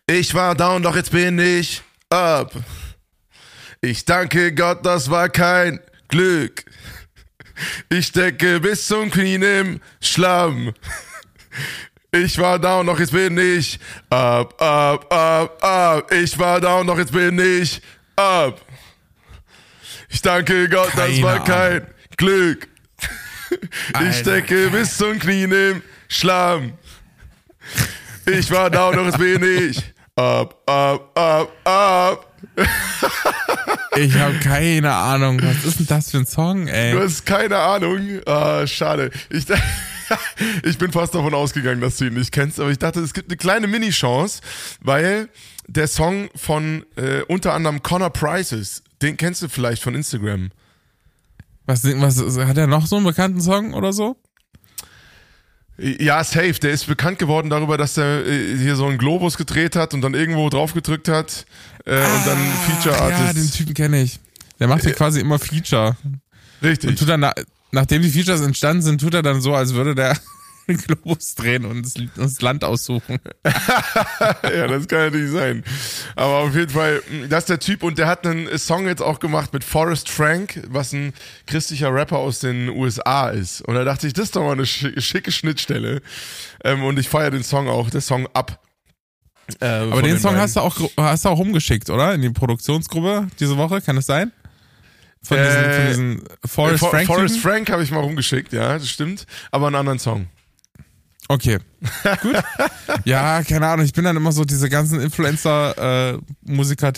Ich war down, doch jetzt bin ich up. Ich danke Gott, das war kein Glück. Ich stecke bis zum Knien im Schlamm. Ich war down, doch jetzt bin ich up, up, up, up. Ich war down, doch jetzt bin ich up. Ich danke Gott, das war kein Glück. Ich stecke bis zum Knien im Schlamm. Ich war down, doch jetzt bin ich up, up, up, up. Ich habe keine Ahnung. Was ist denn das für ein Song, ey? Du hast keine Ahnung. Ah, schade. Ich bin fast davon ausgegangen, dass du ihn nicht kennst, aber ich dachte, es gibt eine kleine Mini-Chance, weil der Song von unter anderem Connor Price ist. Den kennst du vielleicht von Instagram. Was hat er noch so einen bekannten Song oder so? Ja, safe. Der ist bekannt geworden darüber, dass er hier so einen Globus gedreht hat und dann irgendwo drauf gedrückt hat und dann Feature Artist. Ja, den Typen kenne ich. Der macht ja quasi immer Feature. Richtig. Und tut dann, nachdem die Features entstanden sind, tut er dann so, als würde der den Globus drehen und das Land aussuchen. Ja, das kann natürlich sein. Aber auf jeden Fall, das ist der Typ und der hat einen Song jetzt auch gemacht mit Forrest Frank, was ein christlicher Rapper aus den USA ist. Und da dachte ich, das ist doch mal eine schicke Schnittstelle. Und ich feiere den Song auch, der Song Up. Aber den Song hast du auch rumgeschickt, oder? In die Produktionsgruppe diese Woche, kann es sein? Von diesen Forrest Frank. Forrest Frank habe ich mal rumgeschickt, ja, das stimmt. Aber einen anderen Song. Okay, gut. Ja, keine Ahnung, ich bin dann immer so, diese ganzen Influencer-Musiker,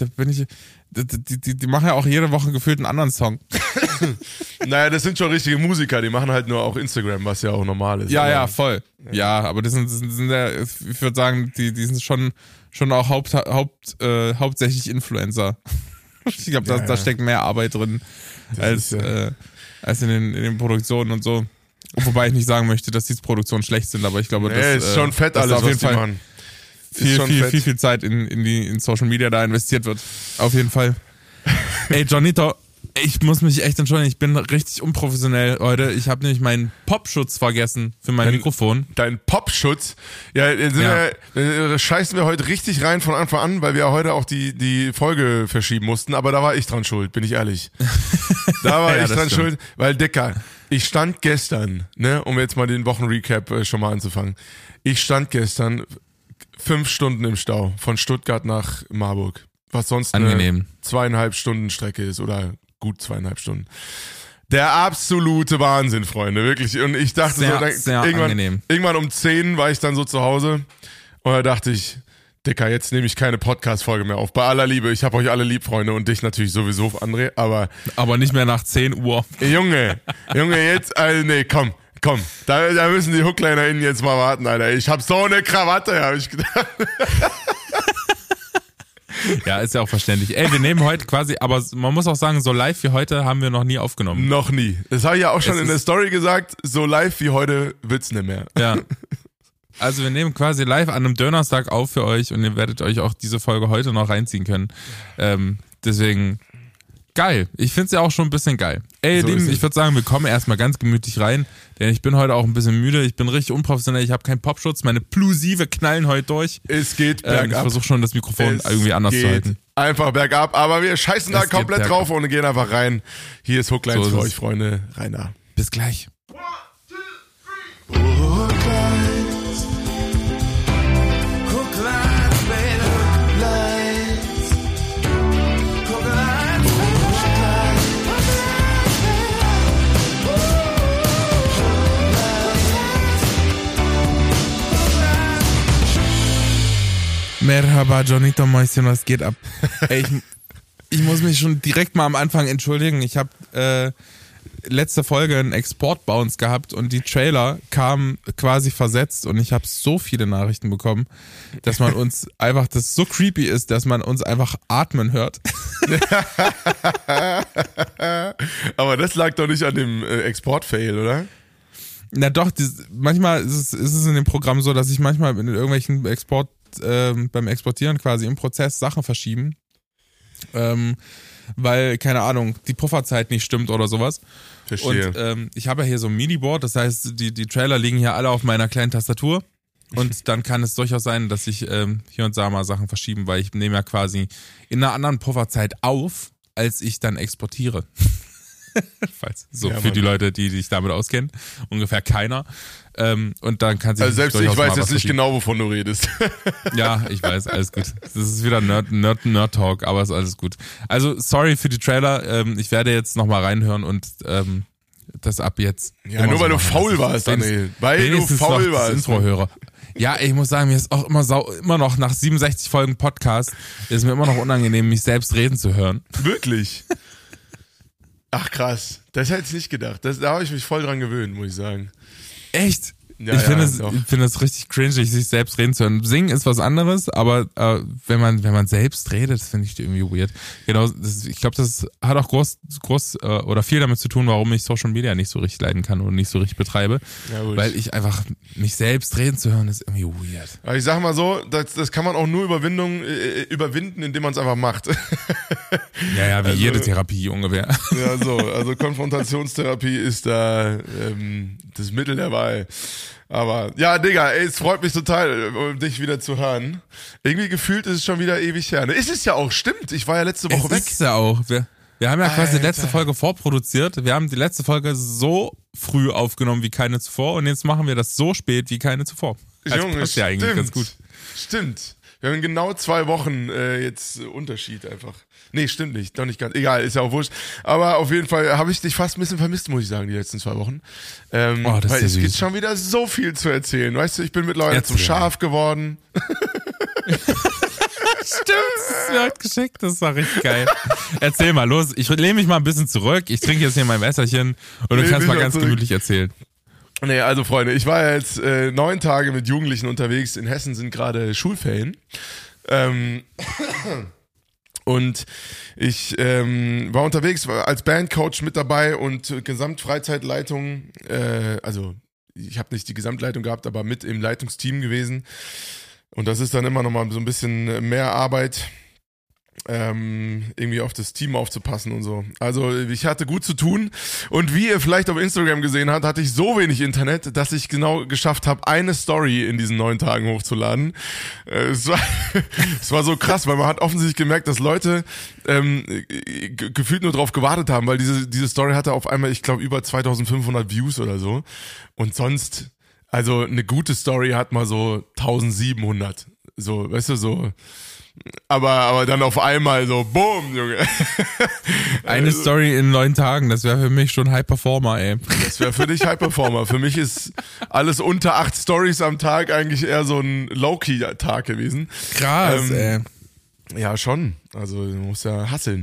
die machen ja auch jede Woche gefühlt einen anderen Song. Naja, das sind schon richtige Musiker, die machen halt nur auch Instagram, was ja auch normal ist. Ja, voll. Ja, aber das sind ja, ich würde sagen, die sind schon auch hauptsächlich Influencer. Ich glaube, da steckt mehr Arbeit drin als in den Produktionen und so. Wobei ich nicht sagen möchte, dass diese Produktionen schlecht sind, aber ich glaube, das ist schon fett alles, auf jeden was die Fall machen. Viel Zeit in Social Media da investiert wird. Auf jeden Fall. Ey, Johnito, ich muss mich echt entschuldigen, ich bin richtig unprofessionell heute. Ich habe nämlich meinen Popschutz vergessen für mein Mikrofon. Dein Popschutz? Ja, scheißen wir heute richtig rein von Anfang an, weil wir ja heute auch die Folge verschieben mussten, aber da war ich dran schuld, bin ich ehrlich. Da war ich dran schuld, weil Dicker, ich stand gestern, ne, um jetzt mal den Wochenrecap schon mal anzufangen. Ich stand gestern 5 Stunden im Stau von Stuttgart nach Marburg, was sonst angenehm. Eine 2,5 Stunden Strecke ist oder gut 2,5 Stunden. Der absolute Wahnsinn, Freunde, wirklich. Und ich dachte irgendwann um 10 war ich dann so zu Hause und da dachte ich, Dicker, jetzt nehme ich keine Podcast-Folge mehr auf. Bei aller Liebe, ich habe euch alle lieb, Freunde, und dich natürlich sowieso, André, aber nicht mehr nach 10 Uhr. Junge, jetzt, nee, komm. Da müssen die HooklinerInnen jetzt mal warten, Alter. Ich hab so eine Krawatte, habe ich gedacht. Ja, ist ja auch verständlich. Ey, wir nehmen heute quasi, aber man muss auch sagen, so live wie heute haben wir noch nie aufgenommen. Noch nie. Das habe ich ja auch schon in der Story gesagt, so live wie heute wird's nicht mehr. Ja. Also wir nehmen quasi live an einem Donnerstag auf für euch und ihr werdet euch auch diese Folge heute noch reinziehen können. Deswegen geil. Ich find's ja auch schon ein bisschen geil. Ey, so Lieben, ich würde sagen, wir kommen erstmal ganz gemütlich rein, denn ich bin heute auch ein bisschen müde. Ich bin richtig unprofessionell. Ich habe keinen Popschutz. Meine Plosive knallen heute durch. Es geht bergab. Ich versuche schon, das Mikrofon irgendwie anders zu halten. Einfach bergab, aber wir scheißen da komplett drauf und gehen einfach rein. Hier ist Hooklines für euch, Freunde. Rein da. Bis gleich. 1, 2, 3. Hooklines. Hooklines, baby. Hooklines. Hooklines, baby. Merhaba, Johnito Mäuschen, was geht ab? Ey, ich muss mich schon direkt mal am Anfang entschuldigen. Ich habe letzte Folge einen Export-Bounce gehabt und die Trailer kamen quasi versetzt und ich habe so viele Nachrichten bekommen, dass man uns einfach, das so creepy ist, dass man uns einfach atmen hört. Aber das lag doch nicht an dem Export-Fail, oder? Na doch, manchmal ist es in dem Programm so, dass ich manchmal in irgendwelchen beim Exportieren quasi im Prozess Sachen verschieben. Weil, keine Ahnung, die Pufferzeit nicht stimmt oder sowas. Verstehe. Und ich habe ja hier so ein MIDI-Board, das heißt, die Trailer liegen hier alle auf meiner kleinen Tastatur. Und dann kann es durchaus sein, dass sich hier und da mal Sachen verschieben, weil ich nehme ja quasi in einer anderen Pufferzeit auf, als ich dann exportiere. Falls. So Ja, für Mann. die Leute, die sich damit auskennen. Ungefähr keiner. Und dann kann sich Also selbst ich durchaus weiß mal jetzt was nicht verschieben. genau, wovon du redest. Ja, ich weiß, alles gut. Das ist wieder Nerd-Talk, aber ist alles gut. Also, sorry für die Trailer. Ich werde jetzt nochmal reinhören und das ab jetzt. Ja, immer nur so weil du machen. faul Das ist warst, Daniel. Weil du wenigstens faul noch das warst. Intro höre. Ja, ich muss sagen, mir ist auch immer noch nach 67 Folgen Podcast, ist mir immer noch unangenehm, mich selbst reden zu hören. Wirklich? Ach krass, das hätte ich nicht gedacht. Da habe ich mich voll dran gewöhnt, muss ich sagen. Echt? Ja, ich finde doch. es richtig cringe, sich selbst reden zu hören. Singen ist was anderes, aber wenn man selbst redet, das finde ich irgendwie weird. Genau, ich glaube, das hat auch groß oder viel damit zu tun, warum ich Social Media nicht so richtig leiden kann und nicht so richtig betreibe. Ja, gut. Weil ich einfach, mich selbst reden zu hören, ist irgendwie weird. Aber ich sag mal so, das kann man auch nur überwinden, indem man es einfach macht. Ja, wie Also- jede Therapie ungefähr. Ja, so, also Konfrontationstherapie ist da das Mittel der Wahl. Aber ja, Digga, ey, es freut mich total, dich wieder zu hören. Irgendwie gefühlt ist es schon wieder ewig her. Ne? Ist es ja auch, stimmt. Ich war ja letzte Woche Es weg. ist ja auch. Wir haben ja quasi die Alter. letzte Folge vorproduziert. Wir haben die letzte Folge so früh aufgenommen wie keine zuvor und jetzt machen wir das so spät wie keine zuvor. Also Junge, passt ja eigentlich ganz gut. Stimmt. Wir haben genau 2 Wochen jetzt Unterschied einfach. Nee, stimmt nicht. Doch nicht ganz. Egal, ist ja auch wurscht. Aber auf jeden Fall habe ich dich fast ein bisschen vermisst, muss ich sagen, die letzten 2 Wochen. Oh, das ist weil ja es gibt süß. schon wieder so viel zu erzählen. Weißt du, ich bin mittlerweile zum Erzähl. Schaf geworden. Stimmt, das ist mir halt geschickt. Das war richtig geil. Erzähl mal, los. Ich lehne mich mal ein bisschen zurück. Ich trinke jetzt hier mein Wässerchen und du Nee, kannst nicht mal mal ganz zurück. gemütlich erzählen. Nee, also Freunde, ich war ja jetzt 9 Tage mit Jugendlichen unterwegs. In Hessen sind gerade Schulferien. Und ich war unterwegs, war als Bandcoach mit dabei und Gesamtfreizeitleitung, also ich habe nicht die Gesamtleitung gehabt, aber mit im Leitungsteam gewesen. Und das ist dann immer noch mal so ein bisschen mehr Arbeit, irgendwie auf das Team aufzupassen und so. Also ich hatte gut zu tun und wie ihr vielleicht auf Instagram gesehen habt, hatte ich so wenig Internet, dass ich genau geschafft habe, eine Story in diesen 9 Tagen hochzuladen. Es war so krass, weil man hat offensichtlich gemerkt, dass Leute gefühlt nur drauf gewartet haben, weil diese Story hatte auf einmal, ich glaube, über 2500 Views oder so und sonst, also eine gute Story hat mal so 1700, so, weißt du, so. Aber dann auf einmal so, boom, Junge. Eine Story in 9 Tagen, das wäre für mich schon High Performer, ey. Das wäre für dich High Performer. Für mich ist alles unter 8 Stories am Tag eigentlich eher so ein Low-Key-Tag gewesen. Krass, ey. Ja, schon. Also du musst ja hasseln.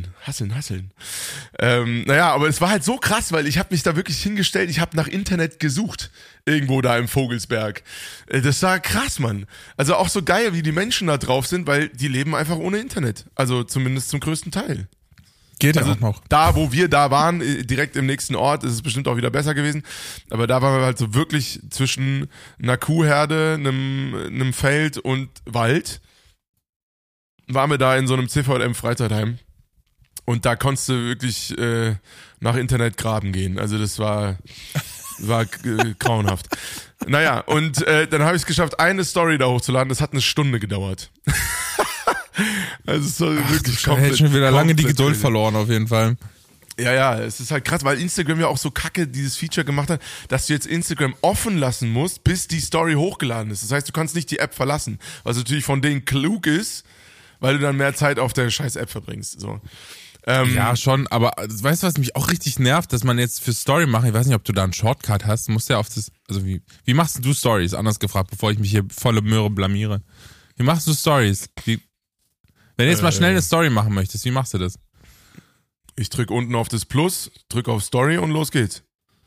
Naja, aber es war halt so krass, weil ich habe mich da wirklich hingestellt, ich habe nach Internet gesucht, irgendwo da im Vogelsberg. Das war krass, Mann. Also auch so geil, wie die Menschen da drauf sind, weil die leben einfach ohne Internet. Also zumindest zum größten Teil. Geht Also ja auch noch. da, wo wir da waren, direkt im nächsten Ort, ist es bestimmt auch wieder besser gewesen. Aber da waren wir halt so wirklich zwischen einer Kuhherde, einem Feld und Wald. Waren wir da in so einem CVM-Freizeitheim. Und da konntest du wirklich nach Internet graben gehen. Also das war grauenhaft. Naja, und dann habe ich es geschafft, eine Story da hochzuladen. Das hat 1 Stunde gedauert. Also es war wirklich Ich hätte schon wieder lange die komplett Geduld crazy. verloren, auf jeden Fall. Ja, es ist halt krass, weil Instagram ja auch so kacke dieses Feature gemacht hat, dass du jetzt Instagram offen lassen musst, bis die Story hochgeladen ist. Das heißt, du kannst nicht die App verlassen, was natürlich von denen klug ist, weil du dann mehr Zeit auf der scheiß App verbringst. So. Ja, schon, aber weißt du, was mich auch richtig nervt, dass man jetzt für Story machen, ich weiß nicht, ob du da einen Shortcut hast, musst ja auf das, also wie machst du Stories? Anders gefragt, bevor ich mich hier volle Möhre blamiere. Wie machst du Stories? Wenn du jetzt mal schnell eine Story machen möchtest, wie machst du das? Ich drück unten auf das Plus, drück auf Story und los geht's.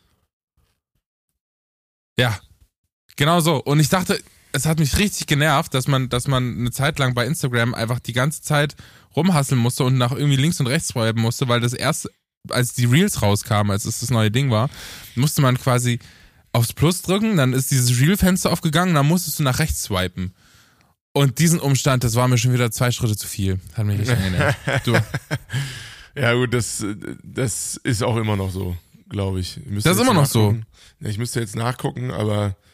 Ja, genau so. Und ich dachte, es hat mich richtig genervt, dass man eine Zeit lang bei Instagram einfach die ganze Zeit rumhasseln musste und nach irgendwie links und rechts swipen musste, weil das erst, als die Reels rauskamen, als es das neue Ding war, musste man quasi aufs Plus drücken, dann ist dieses Reel-Fenster aufgegangen, dann musstest du nach rechts swipen. Und diesen Umstand, das war mir schon wieder 2 Schritte zu viel. Hat mich richtig angenervt. Du, Ja gut, das ist auch immer noch so, glaube ich. Das ist immer noch so. Ja, ich müsste jetzt nachgucken, aber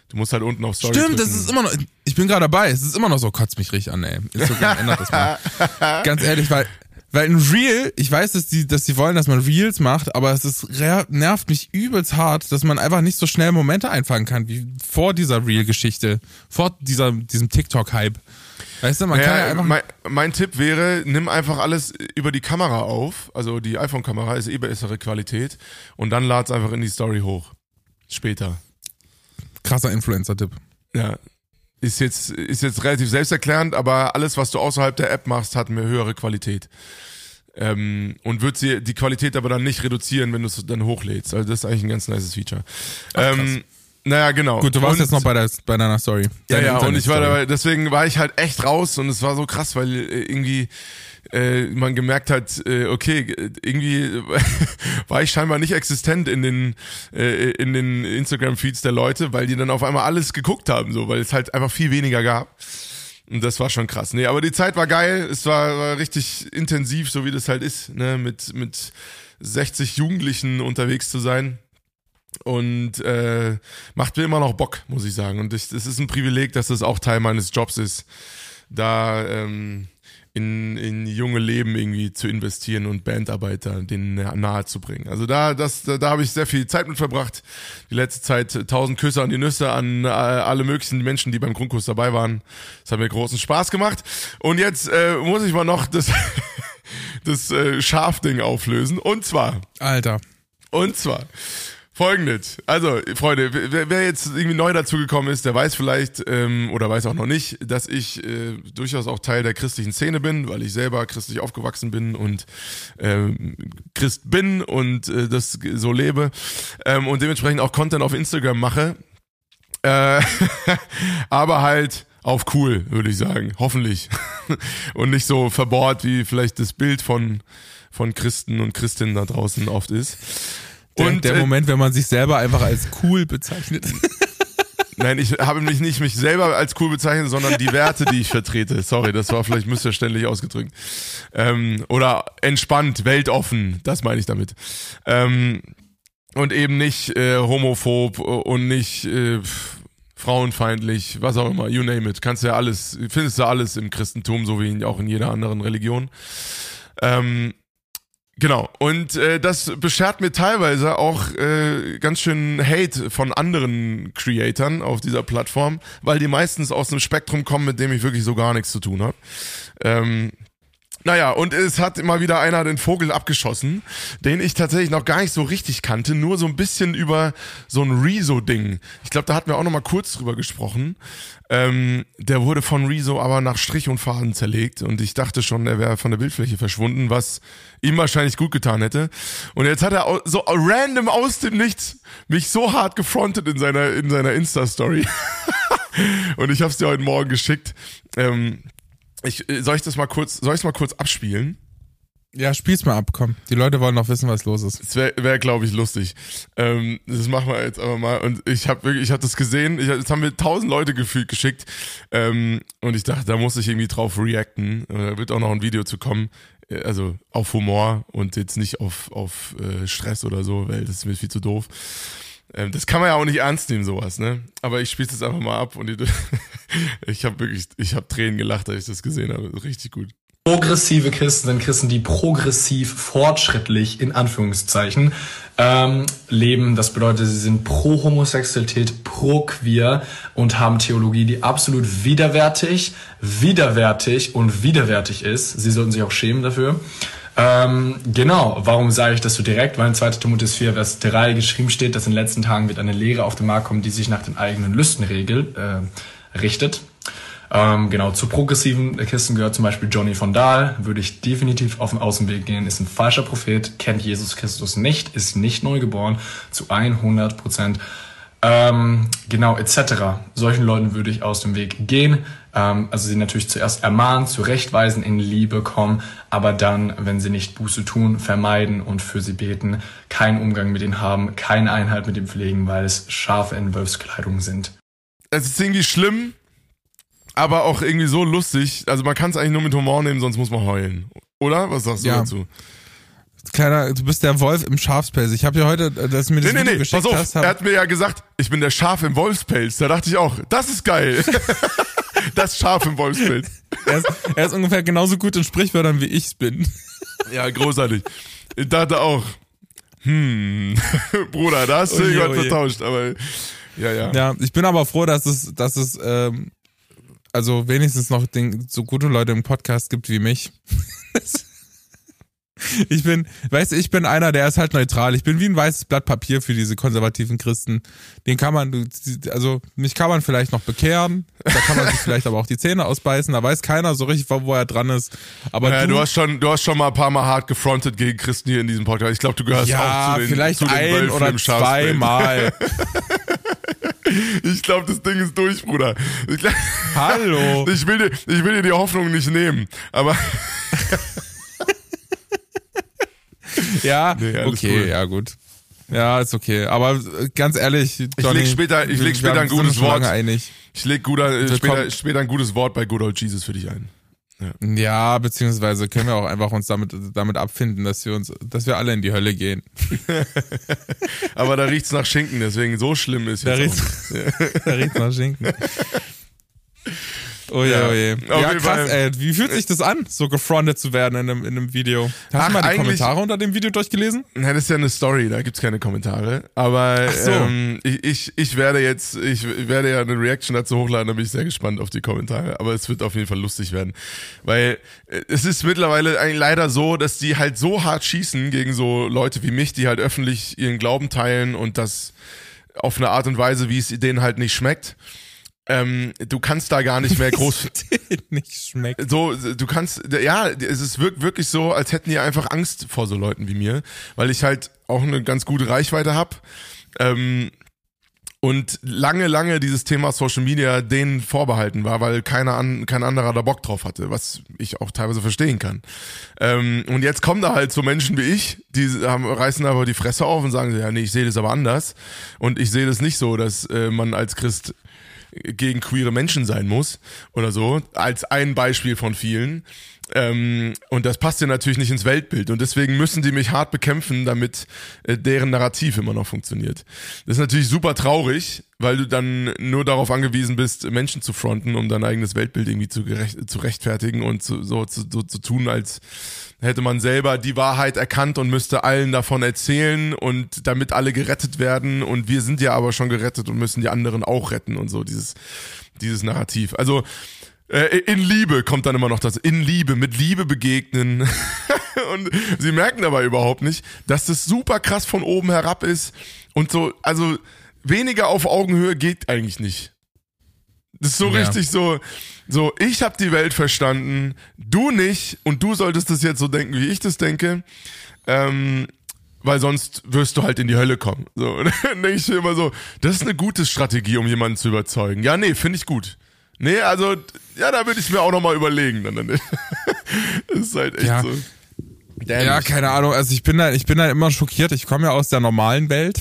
Du musst halt unten auf Story Stimmt, drücken. das ist immer noch, ich bin gerade dabei, es ist immer noch so, kotzt mich richtig an, ey. Instagram ändert das mal. Ganz ehrlich, weil ein Reel, ich weiß, dass die wollen, dass man Reels macht, aber nervt mich übelst hart, dass man einfach nicht so schnell Momente einfangen kann, wie vor dieser Reel-Geschichte, vor diesem TikTok-Hype. Weißt du, man kann ja einfach... Mein Tipp wäre, nimm einfach alles über die Kamera auf, also die iPhone-Kamera ist bessere Qualität und dann lad's einfach in die Story hoch. Später. Krasser Influencer-Tipp. Ja. Ist jetzt relativ selbsterklärend, aber alles, was du außerhalb der App machst, hat eine höhere Qualität. Und wird die Qualität aber dann nicht reduzieren, wenn du es dann hochlädst. Also das ist eigentlich ein ganz nices Feature. Naja, genau. Gut, du warst jetzt noch bei deiner Story. Ja, und ich war dabei, deswegen war ich halt echt raus und es war so krass, weil irgendwie man gemerkt hat, okay, irgendwie war ich scheinbar nicht existent in den Instagram-Feeds der Leute, weil die dann auf einmal alles geguckt haben, so, weil es halt einfach viel weniger gab. Und das war schon krass. Nee, aber die Zeit war geil, es war richtig intensiv, so wie das halt ist, ne, mit 60 Jugendlichen unterwegs zu sein. Und macht mir immer noch Bock, muss ich sagen. Und es ist ein Privileg, dass das auch Teil meines Jobs ist, da in junge Leben irgendwie zu investieren und Bandarbeiter denen nahe zu bringen. Also da habe ich sehr viel Zeit mit verbracht. Die letzte Zeit 1000 Küsse an die Nüsse an alle möglichen Menschen, die beim Grundkurs dabei waren. Das hat mir großen Spaß gemacht. Und jetzt muss ich mal noch das Schafding auflösen. Und zwar Folgendes, also Freunde, wer jetzt irgendwie neu dazugekommen ist, der weiß vielleicht oder weiß auch noch nicht, dass ich durchaus auch Teil der christlichen Szene bin, weil ich selber christlich aufgewachsen bin und Christ bin und das so lebe und dementsprechend auch Content auf Instagram mache, aber halt auf cool, würde ich sagen, hoffentlich und nicht so verbohrt, wie vielleicht das Bild von Christen und Christinnen da draußen oft ist. Und der Moment, wenn man sich selber einfach als cool bezeichnet. Nein, ich habe mich selber als cool bezeichnet, sondern die Werte, die ich vertrete. Sorry, das war vielleicht missverständlich ausgedrückt. Oder entspannt, weltoffen, das meine ich damit. Und eben nicht homophob und nicht frauenfeindlich, was auch immer, you name it. Findest du alles im Christentum, so wie auch in jeder anderen Religion. Genau, und das beschert mir teilweise auch ganz schön Hate von anderen Creatoren auf dieser Plattform, weil die meistens aus einem Spektrum kommen, mit dem ich wirklich so gar nichts zu tun habe. Naja, und es hat immer wieder einer den Vogel abgeschossen, den ich tatsächlich noch gar nicht so richtig kannte, nur so ein bisschen über so ein Rezo-Ding. Ich glaube, da hatten wir auch noch mal kurz drüber gesprochen. Der wurde von Rezo aber nach Strich und Faden zerlegt und ich dachte schon, er wäre von der Bildfläche verschwunden, was ihm wahrscheinlich gut getan hätte. Und jetzt hat er so random aus dem Nichts mich so hart gefrontet in seiner Insta-Story. Und ich habe es dir heute Morgen geschickt. Soll ich mal kurz abspielen? Ja, spiel's mal ab, komm. Die Leute wollen noch wissen, was los ist. Das wäre glaube ich, lustig. Das machen wir jetzt aber mal. Und ich habe das gesehen. Jetzt haben wir 1000 Leute gefühlt geschickt. Und ich dachte, da muss ich irgendwie drauf reacten. Da wird auch noch ein Video zu kommen. Also auf Humor und jetzt nicht auf Stress oder so, weil das ist mir viel zu doof. Das kann man ja auch nicht ernst nehmen, sowas, ne? Aber ich spiel's jetzt einfach mal ab und ich habe Tränen gelacht, als ich das gesehen habe. Richtig gut. Progressive Christen sind Christen, die progressiv, fortschrittlich, in Anführungszeichen, leben. Das bedeutet, sie sind pro Homosexualität, pro Queer und haben Theologie, die absolut widerwärtig ist. Sie sollten sich auch schämen dafür. Genau, warum sage ich das so direkt? Weil in 2. Timotheus 4, Vers 3 geschrieben steht, dass in den letzten Tagen wird eine Lehre auf den Markt kommen, die sich nach den eigenen Lüsten richtet. Genau, zu progressiven Christen gehört zum Beispiel Johnny von Dahl, würde ich definitiv auf den Außenweg gehen, ist ein falscher Prophet, kennt Jesus Christus nicht, ist nicht neu geboren, zu 100%. Genau, etc. Solchen Leuten würde ich aus dem Weg gehen. Also sie natürlich zuerst ermahnen, zurechtweisen, in Liebe kommen, aber dann, wenn sie nicht Buße tun, vermeiden und für sie beten, keinen Umgang mit ihnen haben, keine Einheit mit ihm pflegen, weil es Schafe in Wolfskleidung sind. Es ist irgendwie schlimm, aber auch irgendwie so lustig. Also man kann es eigentlich nur mit Humor nehmen, sonst muss man heulen. Oder? Was sagst du dazu? du bist der Wolf im Schafspelz. Ich habe ja heute, dass du mir das Video geschickt pass auf, hast. er hat mir ja gesagt, ich bin der Schaf im Wolfspelz. Da dachte ich auch, das ist geil. Das Schaf im Wolfspelz. Er ist ungefähr genauso gut in Sprichwörtern, wie ich's bin. Ja, großartig. Ich dachte auch, Bruder, da hast du irgendwas vertauscht, aber ja. Ja, ich bin aber froh, dass es also wenigstens noch so gute Leute im Podcast gibt wie mich. Ich bin einer, der ist halt neutral. Ich bin wie ein weißes Blatt Papier für diese konservativen Christen. Mich kann man vielleicht noch bekehren. Da kann man sich vielleicht aber auch die Zähne ausbeißen. Da weiß keiner so richtig, wo er dran ist. Aber ja, du hast schon mal ein paar Mal hart gefrontet gegen Christen hier in diesem Podcast. Ich glaube, du gehörst auch zu den vielleicht zu den ein Wölfen oder im Schafspelz. zweimal. Ich glaube, das Ding ist durch, Bruder. Hallo. Ich will dir die Hoffnung nicht nehmen, aber Ja, nee, okay, cool. Ja gut. Ja, ist okay. Aber ganz ehrlich, Johnny, ich leg später ein gutes Wort. Einig. Ich leg später ein gutes Wort bei Good Old Jesus für dich ein. Ja, beziehungsweise können wir auch einfach uns damit abfinden, dass wir alle in die Hölle gehen. Aber da riecht's nach Schinken, deswegen so schlimm ist jetzt Da riecht's nach Schinken. Oh je. Ja, krass, ey. Wie fühlt sich das an, so gefrontet zu werden in einem Video? Hast du mal die Kommentare unter dem Video durchgelesen? Nein, das ist ja eine Story, da gibt's keine Kommentare. Aber so. Ich werde ja eine Reaction dazu hochladen, da bin ich sehr gespannt auf die Kommentare. Aber es wird auf jeden Fall lustig werden. Weil es ist mittlerweile eigentlich leider so, dass die halt so hart schießen gegen so Leute wie mich, die halt öffentlich ihren Glauben teilen und das auf eine Art und Weise, wie es denen halt nicht schmeckt. Du kannst da gar nicht mehr groß nicht schmeckt. So, du kannst, ja, es ist wirklich so, als hätten die einfach Angst vor so Leuten wie mir, weil ich halt auch eine ganz gute Reichweite habe und lange dieses Thema Social Media denen vorbehalten war, weil kein anderer da Bock drauf hatte, was ich auch teilweise verstehen kann. Und jetzt kommen da halt so Menschen wie ich, die reißen aber die Fresse auf und sagen so, ja, nee, ich sehe das aber anders und ich sehe das nicht so, dass man als Christ gegen queere Menschen sein muss oder so, als ein Beispiel von vielen. Und das passt ja natürlich nicht ins Weltbild und deswegen müssen die mich hart bekämpfen, damit deren Narrativ immer noch funktioniert. Das ist natürlich super traurig, weil du dann nur darauf angewiesen bist, Menschen zu fronten, um dein eigenes Weltbild irgendwie zu rechtfertigen und zu tun, als hätte man selber die Wahrheit erkannt und müsste allen davon erzählen und damit alle gerettet werden und wir sind ja aber schon gerettet und müssen die anderen auch retten und so, dieses Narrativ. Also in Liebe kommt dann immer noch das, in Liebe, mit Liebe begegnen und sie merken aber überhaupt nicht, dass das super krass von oben herab ist und so, also weniger auf Augenhöhe geht eigentlich nicht. Das ist so richtig so, ich habe die Welt verstanden, du nicht und du solltest das jetzt so denken, wie ich das denke, weil sonst wirst du halt in die Hölle kommen. So, und dann denke ich mir immer so, das ist eine gute Strategie, um jemanden zu überzeugen. Ja, nee, finde ich gut. Nee, also, ja, da würde ich mir auch nochmal überlegen. Das ist halt echt so. Dämlich. Ja, keine Ahnung, also ich bin da immer schockiert, ich komme ja aus der normalen Welt.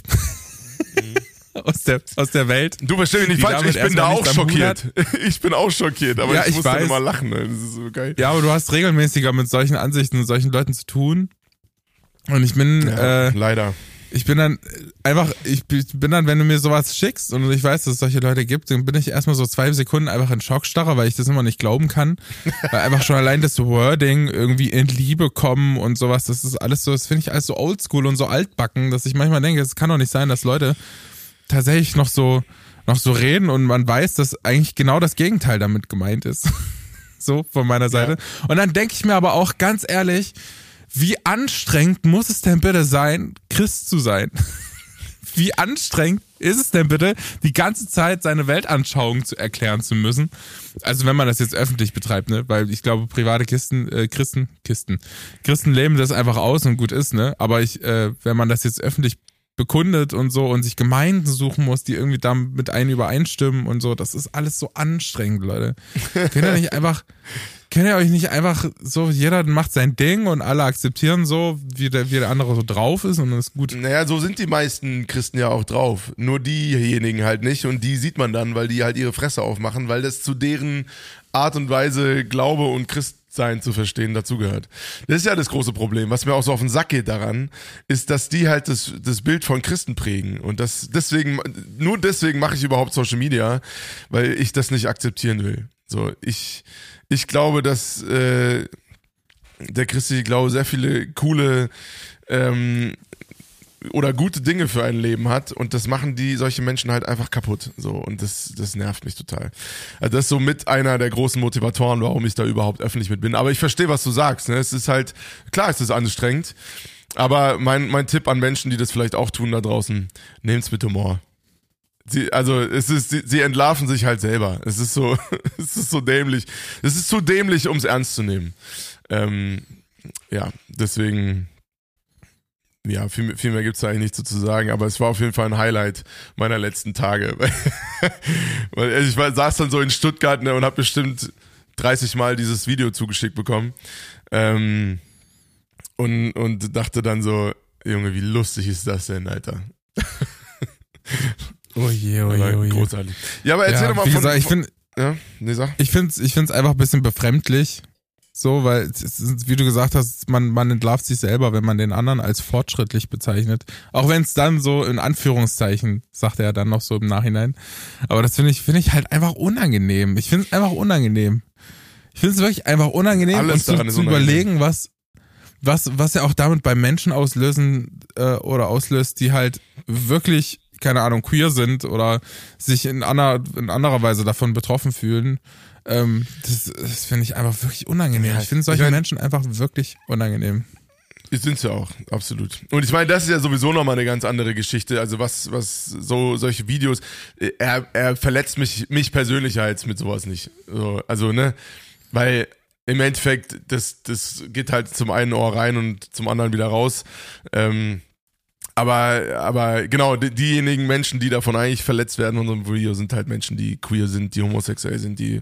Aus der Welt. Du verstehst mich nicht falsch, ich bin da auch schockiert. Ich bin auch schockiert, aber ich muss dann immer lachen. Das ist so geil. Ja, aber du hast regelmäßiger mit solchen Ansichten und solchen Leuten zu tun. Und ich bin leider. Ich bin dann, wenn du mir sowas schickst und ich weiß, dass es solche Leute gibt, dann bin ich erstmal so 2 Sekunden einfach in Schockstarre, weil ich das immer nicht glauben kann. Weil einfach schon allein das Wording irgendwie in Liebe kommen und sowas, das ist alles so, das finde ich alles so oldschool und so altbacken, dass ich manchmal denke, es kann doch nicht sein, dass Leute tatsächlich noch so reden und man weiß, dass eigentlich genau das Gegenteil damit gemeint ist. So, von meiner Seite. Ja. Und dann denke ich mir aber auch ganz ehrlich, wie anstrengend muss es denn bitte sein, Christ zu sein? Wie anstrengend ist es denn bitte, die ganze Zeit seine Weltanschauung zu erklären zu müssen? Also wenn man das jetzt öffentlich betreibt, ne? Weil ich glaube, private Christen leben das einfach aus und gut ist, ne? Aber wenn man das jetzt öffentlich bekundet und so und sich Gemeinden suchen muss, die irgendwie da mit einem übereinstimmen und so, das ist alles so anstrengend, Leute. Könnt ihr euch nicht einfach so, jeder macht sein Ding und alle akzeptieren so, wie der andere so drauf ist und das ist gut. Naja, so sind die meisten Christen ja auch drauf. Nur diejenigen halt nicht und die sieht man dann, weil die halt ihre Fresse aufmachen, weil das zu deren Art und Weise Glaube und sein zu verstehen dazugehört. Das ist ja das große Problem. Was mir auch so auf den Sack geht daran, ist, dass die halt das Bild von Christen prägen. Und nur deswegen mache ich überhaupt Social Media, weil ich das nicht akzeptieren will. So, ich glaube, dass der christliche Glaube sehr viele coole oder gute Dinge für ein Leben hat und das machen solche Menschen halt einfach kaputt. So, und das nervt mich total. Also das ist so mit einer der großen Motivatoren, warum ich da überhaupt öffentlich mit bin. Aber ich verstehe, was du sagst. Ne? Es ist halt, klar ist es anstrengend, aber mein Tipp an Menschen, die das vielleicht auch tun da draußen, nehmt's mit Humor. Sie entlarven sich halt selber. Es ist so dämlich. Es ist zu dämlich, um es ernst zu nehmen. Ja, deswegen, ja, viel mehr gibt's da eigentlich nicht so zu sagen, aber es war auf jeden Fall ein Highlight meiner letzten Tage. Weil ich saß dann so in Stuttgart, ne, und habe bestimmt 30 Mal dieses Video zugeschickt bekommen. Und dachte dann so, Junge, wie lustig ist das denn, Alter? Oh je, oh je, oh je. Großartig. Ja, aber erzähl doch mal wie gesagt, ich find's einfach ein bisschen befremdlich. So, weil, wie du gesagt hast, man entlarvt sich selber, wenn man den anderen als fortschrittlich bezeichnet. Auch wenn es dann so in Anführungszeichen, sagt er dann noch so im Nachhinein. Aber das finde ich halt einfach unangenehm. Ich finde es einfach unangenehm. Ich finde es wirklich einfach unangenehm, alles und zu überlegen, was ja auch damit bei Menschen auslöst, die halt wirklich, keine Ahnung, queer sind oder sich in anderer Weise davon betroffen fühlen. Das finde ich einfach wirklich unangenehm. Ja, ich finde solche Menschen einfach wirklich unangenehm. Sind sie auch, absolut. Und ich meine, das ist ja sowieso nochmal eine ganz andere Geschichte. Also was solche Videos, er verletzt mich persönlich halt mit sowas nicht. So, also, ne, weil im Endeffekt, das geht halt zum einen Ohr rein und zum anderen wieder raus. Aber genau, diejenigen Menschen, die davon eigentlich verletzt werden in unserem Video, sind halt Menschen, die queer sind, die homosexuell sind, die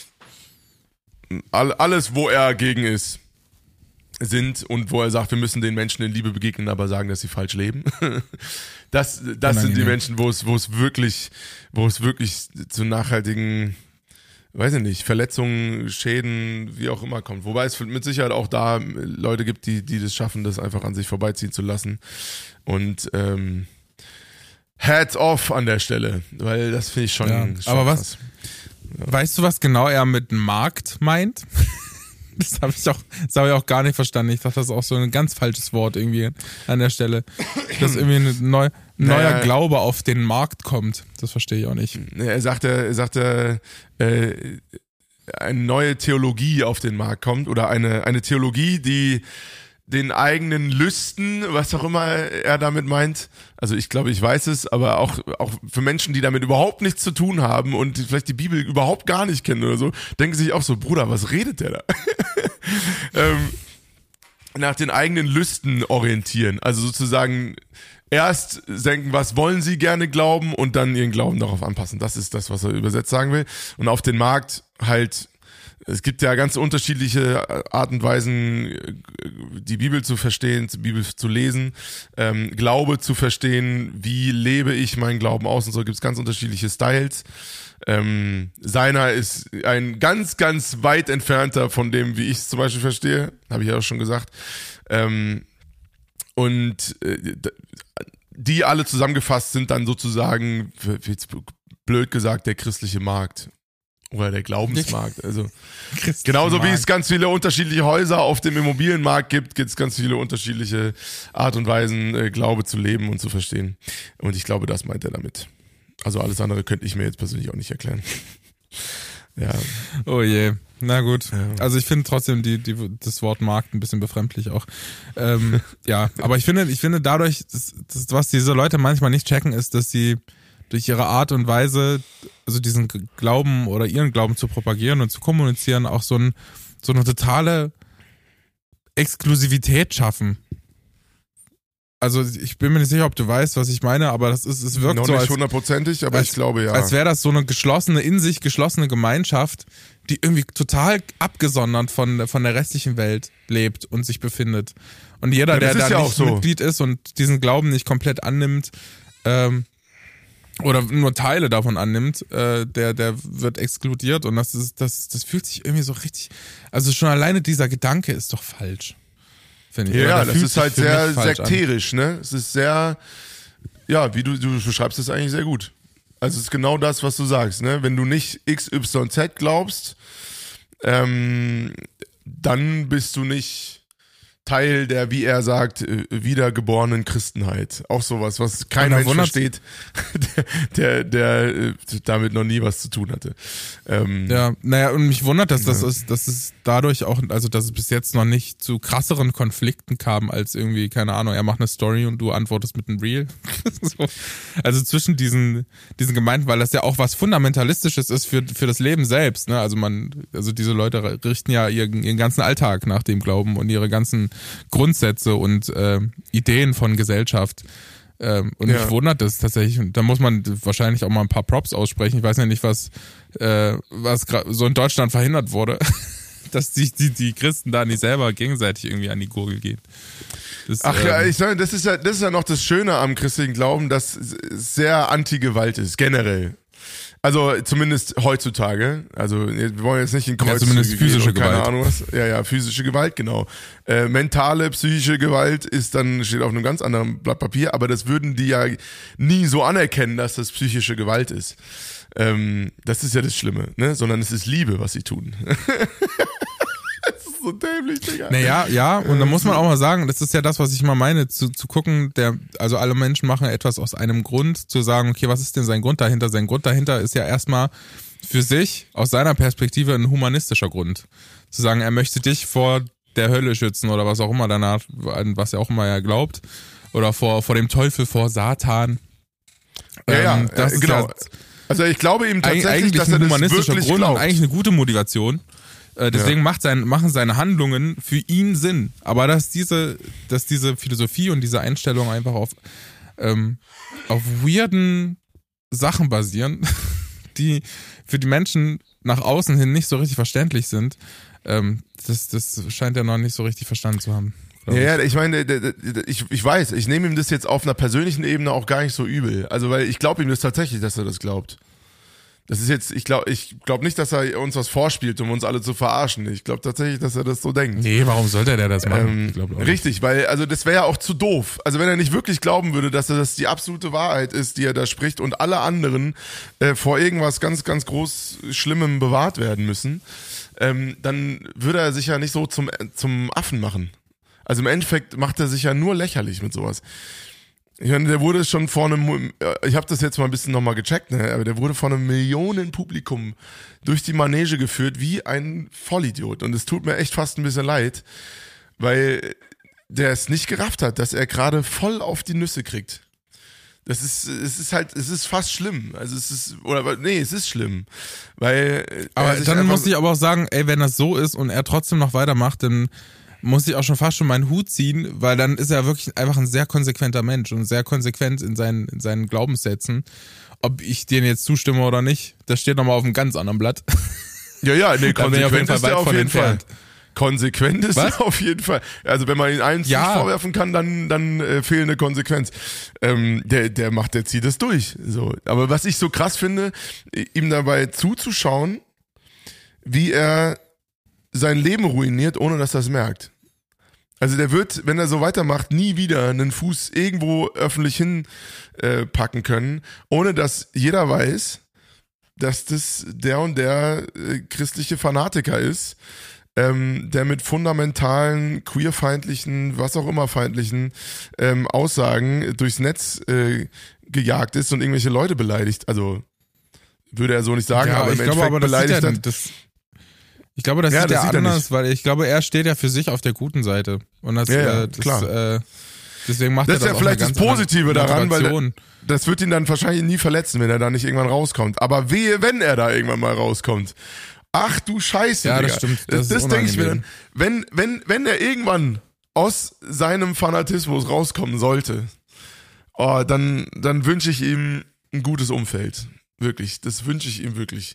alles, wo er gegen sind und wo er sagt, wir müssen den Menschen in Liebe begegnen, aber sagen, dass sie falsch leben. Das sind die Menschen, wo es wirklich zu nachhaltigen, weiß ich nicht, Verletzungen, Schäden, wie auch immer kommt. Wobei es mit Sicherheit auch da Leute gibt, die das schaffen, das einfach an sich vorbeiziehen zu lassen. Und Hats off an der Stelle, weil das finde ich schon, aber krass. Weißt du, was genau er mit Markt meint? Das habe ich auch gar nicht verstanden. Ich dachte, das ist auch so ein ganz falsches Wort irgendwie an der Stelle. Dass irgendwie ein neuer Glaube auf den Markt kommt. Das verstehe ich auch nicht. Er sagte, eine neue Theologie auf den Markt kommt oder eine Theologie, die den eigenen Lüsten, was auch immer er damit meint. Also ich glaube, ich weiß es, aber auch für Menschen, die damit überhaupt nichts zu tun haben und vielleicht die Bibel überhaupt gar nicht kennen oder so, denken sich auch so, Bruder, was redet der da? Nach den eigenen Lüsten orientieren. Also sozusagen erst denken, was wollen sie gerne glauben und dann ihren Glauben darauf anpassen. Das ist das, was er übersetzt sagen will. Und auf den Markt halt, es gibt ja ganz unterschiedliche Art und Weisen, die Bibel zu verstehen, die Bibel zu lesen, Glaube zu verstehen, wie lebe ich meinen Glauben aus und so, gibt es ganz unterschiedliche Styles. Seiner ist ein ganz, ganz weit entfernter von dem, wie ich es zum Beispiel verstehe, habe ich ja auch schon gesagt. Und die alle zusammengefasst sind dann sozusagen, jetzt blöd gesagt, der christliche Markt. Oder der Glaubensmarkt. Also genauso wie es ganz viele unterschiedliche Häuser auf dem Immobilienmarkt gibt es ganz viele unterschiedliche Art und Weisen, Glaube zu leben und zu verstehen. Und ich glaube, das meint er damit. Also alles andere könnte ich mir jetzt persönlich auch nicht erklären. Ja. Oh je. Na gut. Ja. Also ich finde trotzdem das Wort Markt ein bisschen befremdlich auch. Ja, aber ich finde dadurch, was diese Leute manchmal nicht checken, ist, dass sie durch ihre Art und Weise, also diesen Glauben oder ihren Glauben zu propagieren und zu kommunizieren, auch so eine totale Exklusivität schaffen. Also ich bin mir nicht sicher, ob du weißt, was ich meine, aber es wirkt noch so, nicht hundertprozentig, aber ich glaube ja. Als wäre das so eine in sich geschlossene Gemeinschaft, die irgendwie total abgesondert von der restlichen Welt lebt und sich befindet. Und jeder, der da nicht Mitglied ist und diesen Glauben nicht komplett annimmt, oder nur Teile davon annimmt, der wird exkludiert und das fühlt sich irgendwie so richtig, also schon alleine dieser Gedanke ist doch falsch, finde ich. Ja, Oder der das fühlt ist sich halt für sehr mich falsch an. sekterisch, ne? Es ist sehr, ja, wie du beschreibst es eigentlich sehr gut. Also es ist genau das, was du sagst, ne? Wenn du nicht XYZ glaubst, dann bist du nicht Teil der, wie er sagt, wiedergeborenen Christenheit. Auch sowas, was kein Mensch versteht, der damit noch nie was zu tun hatte. Ja, naja, und mich wundert, dass es dadurch auch, also dass es bis jetzt noch nicht zu krasseren Konflikten kam, als irgendwie, keine Ahnung, er macht eine Story und du antwortest mit einem Reel. So. Also zwischen diesen Gemeinden, weil das ja auch was Fundamentalistisches ist für das Leben selbst, ne? Also diese Leute richten ja ihren ganzen Alltag nach dem Glauben und ihre ganzen Grundsätze und Ideen von Gesellschaft. Und mich wundert das tatsächlich. Und da muss man wahrscheinlich auch mal ein paar Props aussprechen. Ich weiß ja nicht, was so in Deutschland verhindert wurde, dass die Christen da nicht selber gegenseitig irgendwie an die Gurgel gehen. Ich sage, das ist ja noch das Schöne am christlichen Glauben, dass es sehr anti-Gewalt ist, generell. Also zumindest heutzutage. Also wir wollen jetzt nicht in Kreuzzüge zumindest physische gehen und keine Gewalt. Ahnung was. Ja, physische Gewalt, genau. Mentale, psychische Gewalt steht auf einem ganz anderen Blatt Papier, aber das würden die ja nie so anerkennen, dass das psychische Gewalt ist. Das ist ja das Schlimme, ne? Sondern es ist Liebe, was sie tun. Das ist so dämlich, Digga. Naja, ja, und da muss man auch mal sagen, das ist ja das, was ich mal meine, zu gucken, also alle Menschen machen etwas aus einem Grund, zu sagen, okay, was ist denn sein Grund dahinter? Sein Grund dahinter ist ja erstmal für sich, aus seiner Perspektive, ein humanistischer Grund. Zu sagen, er möchte dich vor der Hölle schützen oder was auch immer danach, was er auch immer ja glaubt. Oder vor dem Teufel, vor Satan. Das ist genau. ja Also ich glaube ihm tatsächlich, eigentlich dass er ein das humanistischer wirklich Grund und glaubt. eigentlich eine gute Motivation. Deswegen machen seine Handlungen für ihn Sinn. Aber dass diese Philosophie und diese Einstellung einfach auf weirden Sachen basieren, die für die Menschen nach außen hin nicht so richtig verständlich sind, das scheint er noch nicht so richtig verstanden zu haben. Ja, ich meine, ich weiß, ich nehme ihm das jetzt auf einer persönlichen Ebene auch gar nicht so übel. Also, weil ich glaube ihm das tatsächlich, dass er das glaubt. Das ist jetzt, ich glaube nicht, dass er uns was vorspielt, um uns alle zu verarschen. Ich glaube tatsächlich, dass er das so denkt. Nee, warum sollte der das machen? Ich glaub auch nicht. Richtig, weil, also das wäre ja auch zu doof. Also wenn er nicht wirklich glauben würde, dass das die absolute Wahrheit ist, die er da spricht und alle anderen vor irgendwas ganz, ganz groß Schlimmem bewahrt werden müssen, dann würde er sich ja nicht so zum Affen machen. Also im Endeffekt macht er sich ja nur lächerlich mit sowas. Ich meine, der wurde schon vor einem, ich habe das jetzt mal ein bisschen nochmal gecheckt, ne, aber der wurde vor einem Millionenpublikum durch die Manege geführt wie ein Vollidiot. Und es tut mir echt fast ein bisschen leid, weil der es nicht gerafft hat, dass er gerade voll auf die Nüsse kriegt. Es ist fast schlimm. Also es ist schlimm. Weil. Aber dann muss ich aber auch sagen, ey, wenn das so ist und er trotzdem noch weitermacht, dann muss ich auch schon fast schon meinen Hut ziehen, weil dann ist er wirklich einfach ein sehr konsequenter Mensch und sehr konsequent in seinen Glaubenssätzen. Ob ich denen jetzt zustimme oder nicht, das steht nochmal auf einem ganz anderen Blatt. Ja, nee, Da bin ich auf jeden Fall weit von entfernt. Konsequent ist er auf jeden Fall. Also wenn man ihn eins nicht vorwerfen kann, dann fehlende Konsequenz. Der zieht es durch. So. Aber was ich so krass finde, ihm dabei zuzuschauen, wie er sein Leben ruiniert, ohne dass er es merkt. Also der wird, wenn er so weitermacht, nie wieder einen Fuß irgendwo öffentlich hinpacken können, ohne dass jeder weiß, dass das der und der christliche Fanatiker ist, der mit fundamentalen, queerfeindlichen, was auch immer feindlichen Aussagen durchs Netz gejagt ist und irgendwelche Leute beleidigt. Also würde er so nicht sagen, aber im Endeffekt beleidigt er. Ich glaube, das sieht er sieht er anders, nicht. weil ich glaube, er steht ja für sich auf der guten Seite. Und das, klar. Deswegen macht Das ist er ja das vielleicht auch das eine ganz Positive andere daran, weil Motivation. das wird ihn dann wahrscheinlich nie verletzen, wenn er da nicht irgendwann rauskommt. Aber wehe, wenn er da irgendwann mal rauskommt. Ach du Scheiße, Ja, Digga. das stimmt. Das ist denke ich mir dann. unangenehm. Wenn er irgendwann aus seinem Fanatismus rauskommen sollte, dann wünsche ich ihm ein gutes Umfeld. Wirklich, das wünsche ich ihm wirklich.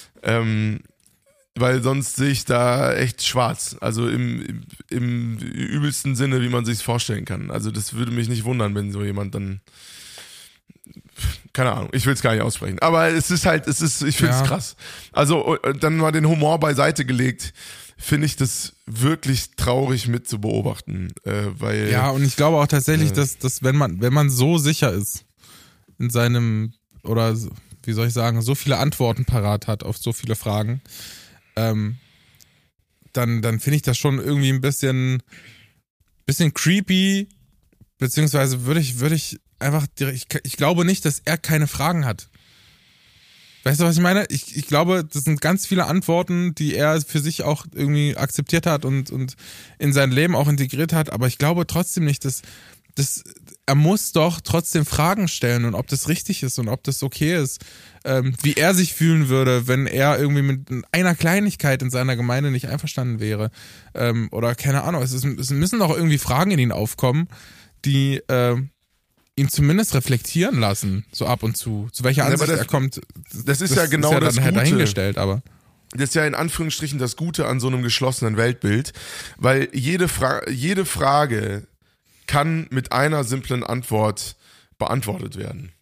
Weil sonst sehe ich da echt schwarz. Also im übelsten Sinne, wie man sich's vorstellen kann. Also das würde mich nicht wundern, wenn so jemand dann keine Ahnung, ich will es gar nicht aussprechen. Aber ich finde es krass. Also dann mal den Humor beiseite gelegt, finde ich das wirklich traurig mit zu beobachten, weil Ja, und ich glaube auch tatsächlich, dass wenn man so sicher ist in seinem, oder wie soll ich sagen, so viele Antworten parat hat auf so viele Fragen, dann finde ich das schon irgendwie ein bisschen creepy, beziehungsweise würde ich einfach direkt, ich glaube nicht, dass er keine Fragen hat. Weißt du, was ich meine? Ich glaube, das sind ganz viele Antworten, die er für sich auch irgendwie akzeptiert hat und in sein Leben auch integriert hat, aber ich glaube trotzdem nicht, dass er muss doch trotzdem Fragen stellen und ob das richtig ist und ob das okay ist, wie er sich fühlen würde, wenn er irgendwie mit einer Kleinigkeit in seiner Gemeinde nicht einverstanden wäre, oder keine Ahnung, es müssen doch irgendwie Fragen in ihn aufkommen, die ihn zumindest reflektieren lassen, so ab und zu welcher Ansicht er kommt. Das ist ja genau das dann Gute. dahingestellt, aber Das ist ja in Anführungsstrichen das Gute an so einem geschlossenen Weltbild, weil jede Frage kann mit einer simplen Antwort beantwortet werden.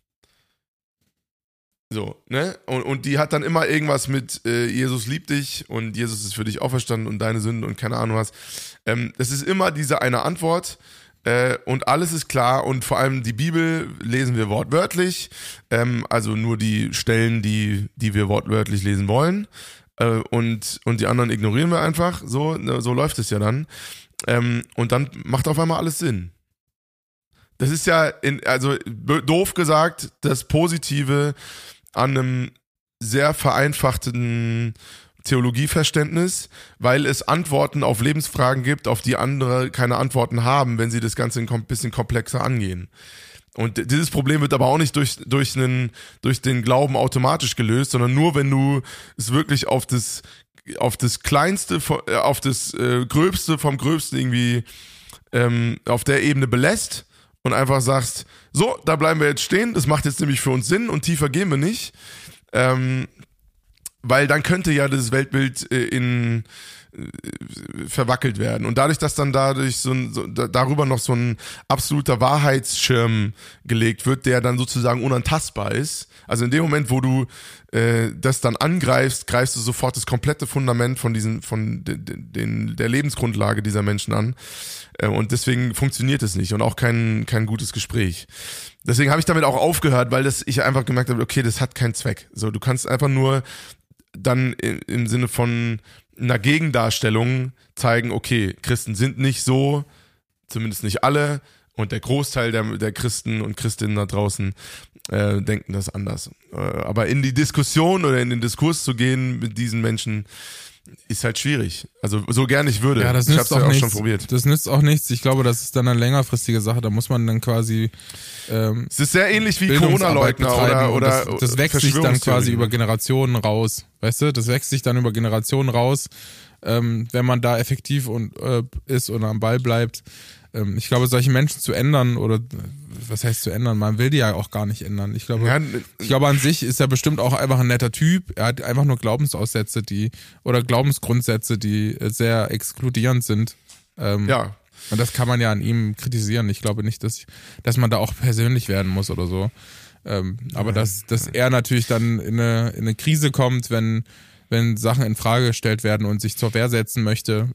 So, ne? Und die hat dann immer irgendwas mit Jesus liebt dich und Jesus ist für dich auferstanden und deine Sünden und keine Ahnung was. Das ist immer diese eine Antwort und alles ist klar und vor allem die Bibel lesen wir wortwörtlich, also nur die Stellen, die wir wortwörtlich lesen wollen und die anderen ignorieren wir einfach. So läuft es ja dann. Und dann macht auf einmal alles Sinn. Das ist ja, doof gesagt, das Positive an einem sehr vereinfachten Theologieverständnis, weil es Antworten auf Lebensfragen gibt, auf die andere keine Antworten haben, wenn sie das Ganze ein bisschen komplexer angehen. Und dieses Problem wird aber auch nicht durch den Glauben automatisch gelöst, sondern nur, wenn du es wirklich auf das Kleinste, auf das Gröbste vom Gröbsten irgendwie auf der Ebene belässt und einfach sagst, so, da bleiben wir jetzt stehen, das macht jetzt nämlich für uns Sinn und tiefer gehen wir nicht, weil dann könnte ja das Weltbild verwackelt werden. Und dadurch, dass dann darüber noch so ein absoluter Wahrheitsschirm gelegt wird, der dann sozusagen unantastbar ist, also in dem Moment, wo du das dann angreifst, greifst du sofort das komplette Fundament von der Lebensgrundlage dieser Menschen an. Und deswegen funktioniert es nicht und auch kein gutes Gespräch. Deswegen habe ich damit auch aufgehört, weil ich einfach gemerkt habe, okay, das hat keinen Zweck. So, du kannst einfach nur dann im Sinne von einer Gegendarstellung zeigen, okay, Christen sind nicht so, zumindest nicht alle, und der Großteil der Christen und Christinnen da draußen denken das anders. Aber in die Diskussion oder in den Diskurs zu gehen mit diesen Menschen ist halt schwierig. Also so gern ich würde. Ja, das ich nützt hab's auch ja auch nichts. schon probiert. Das nützt auch nichts. Ich glaube, das ist dann eine längerfristige Sache. Da muss man dann quasi Es ist sehr ähnlich wie Bildungsarbeit Corona-Leugner betreiben oder und das wächst sich dann quasi Verschwörungstheorien. über Generationen raus. Weißt du, das wächst sich dann über Generationen raus, wenn man da effektiv ist und am Ball bleibt. Ich glaube, solche Menschen zu ändern oder was heißt zu ändern? Man will die ja auch gar nicht ändern. Ich glaube an sich ist er bestimmt auch einfach ein netter Typ. Er hat einfach nur Glaubensaussätze, oder Glaubensgrundsätze, die sehr exkludierend sind. Ja. Und das kann man ja an ihm kritisieren. Ich glaube nicht, dass man da auch persönlich werden muss oder so. Aber dass er natürlich dann in eine Krise kommt, wenn Sachen in Frage gestellt werden und sich zur Wehr setzen möchte,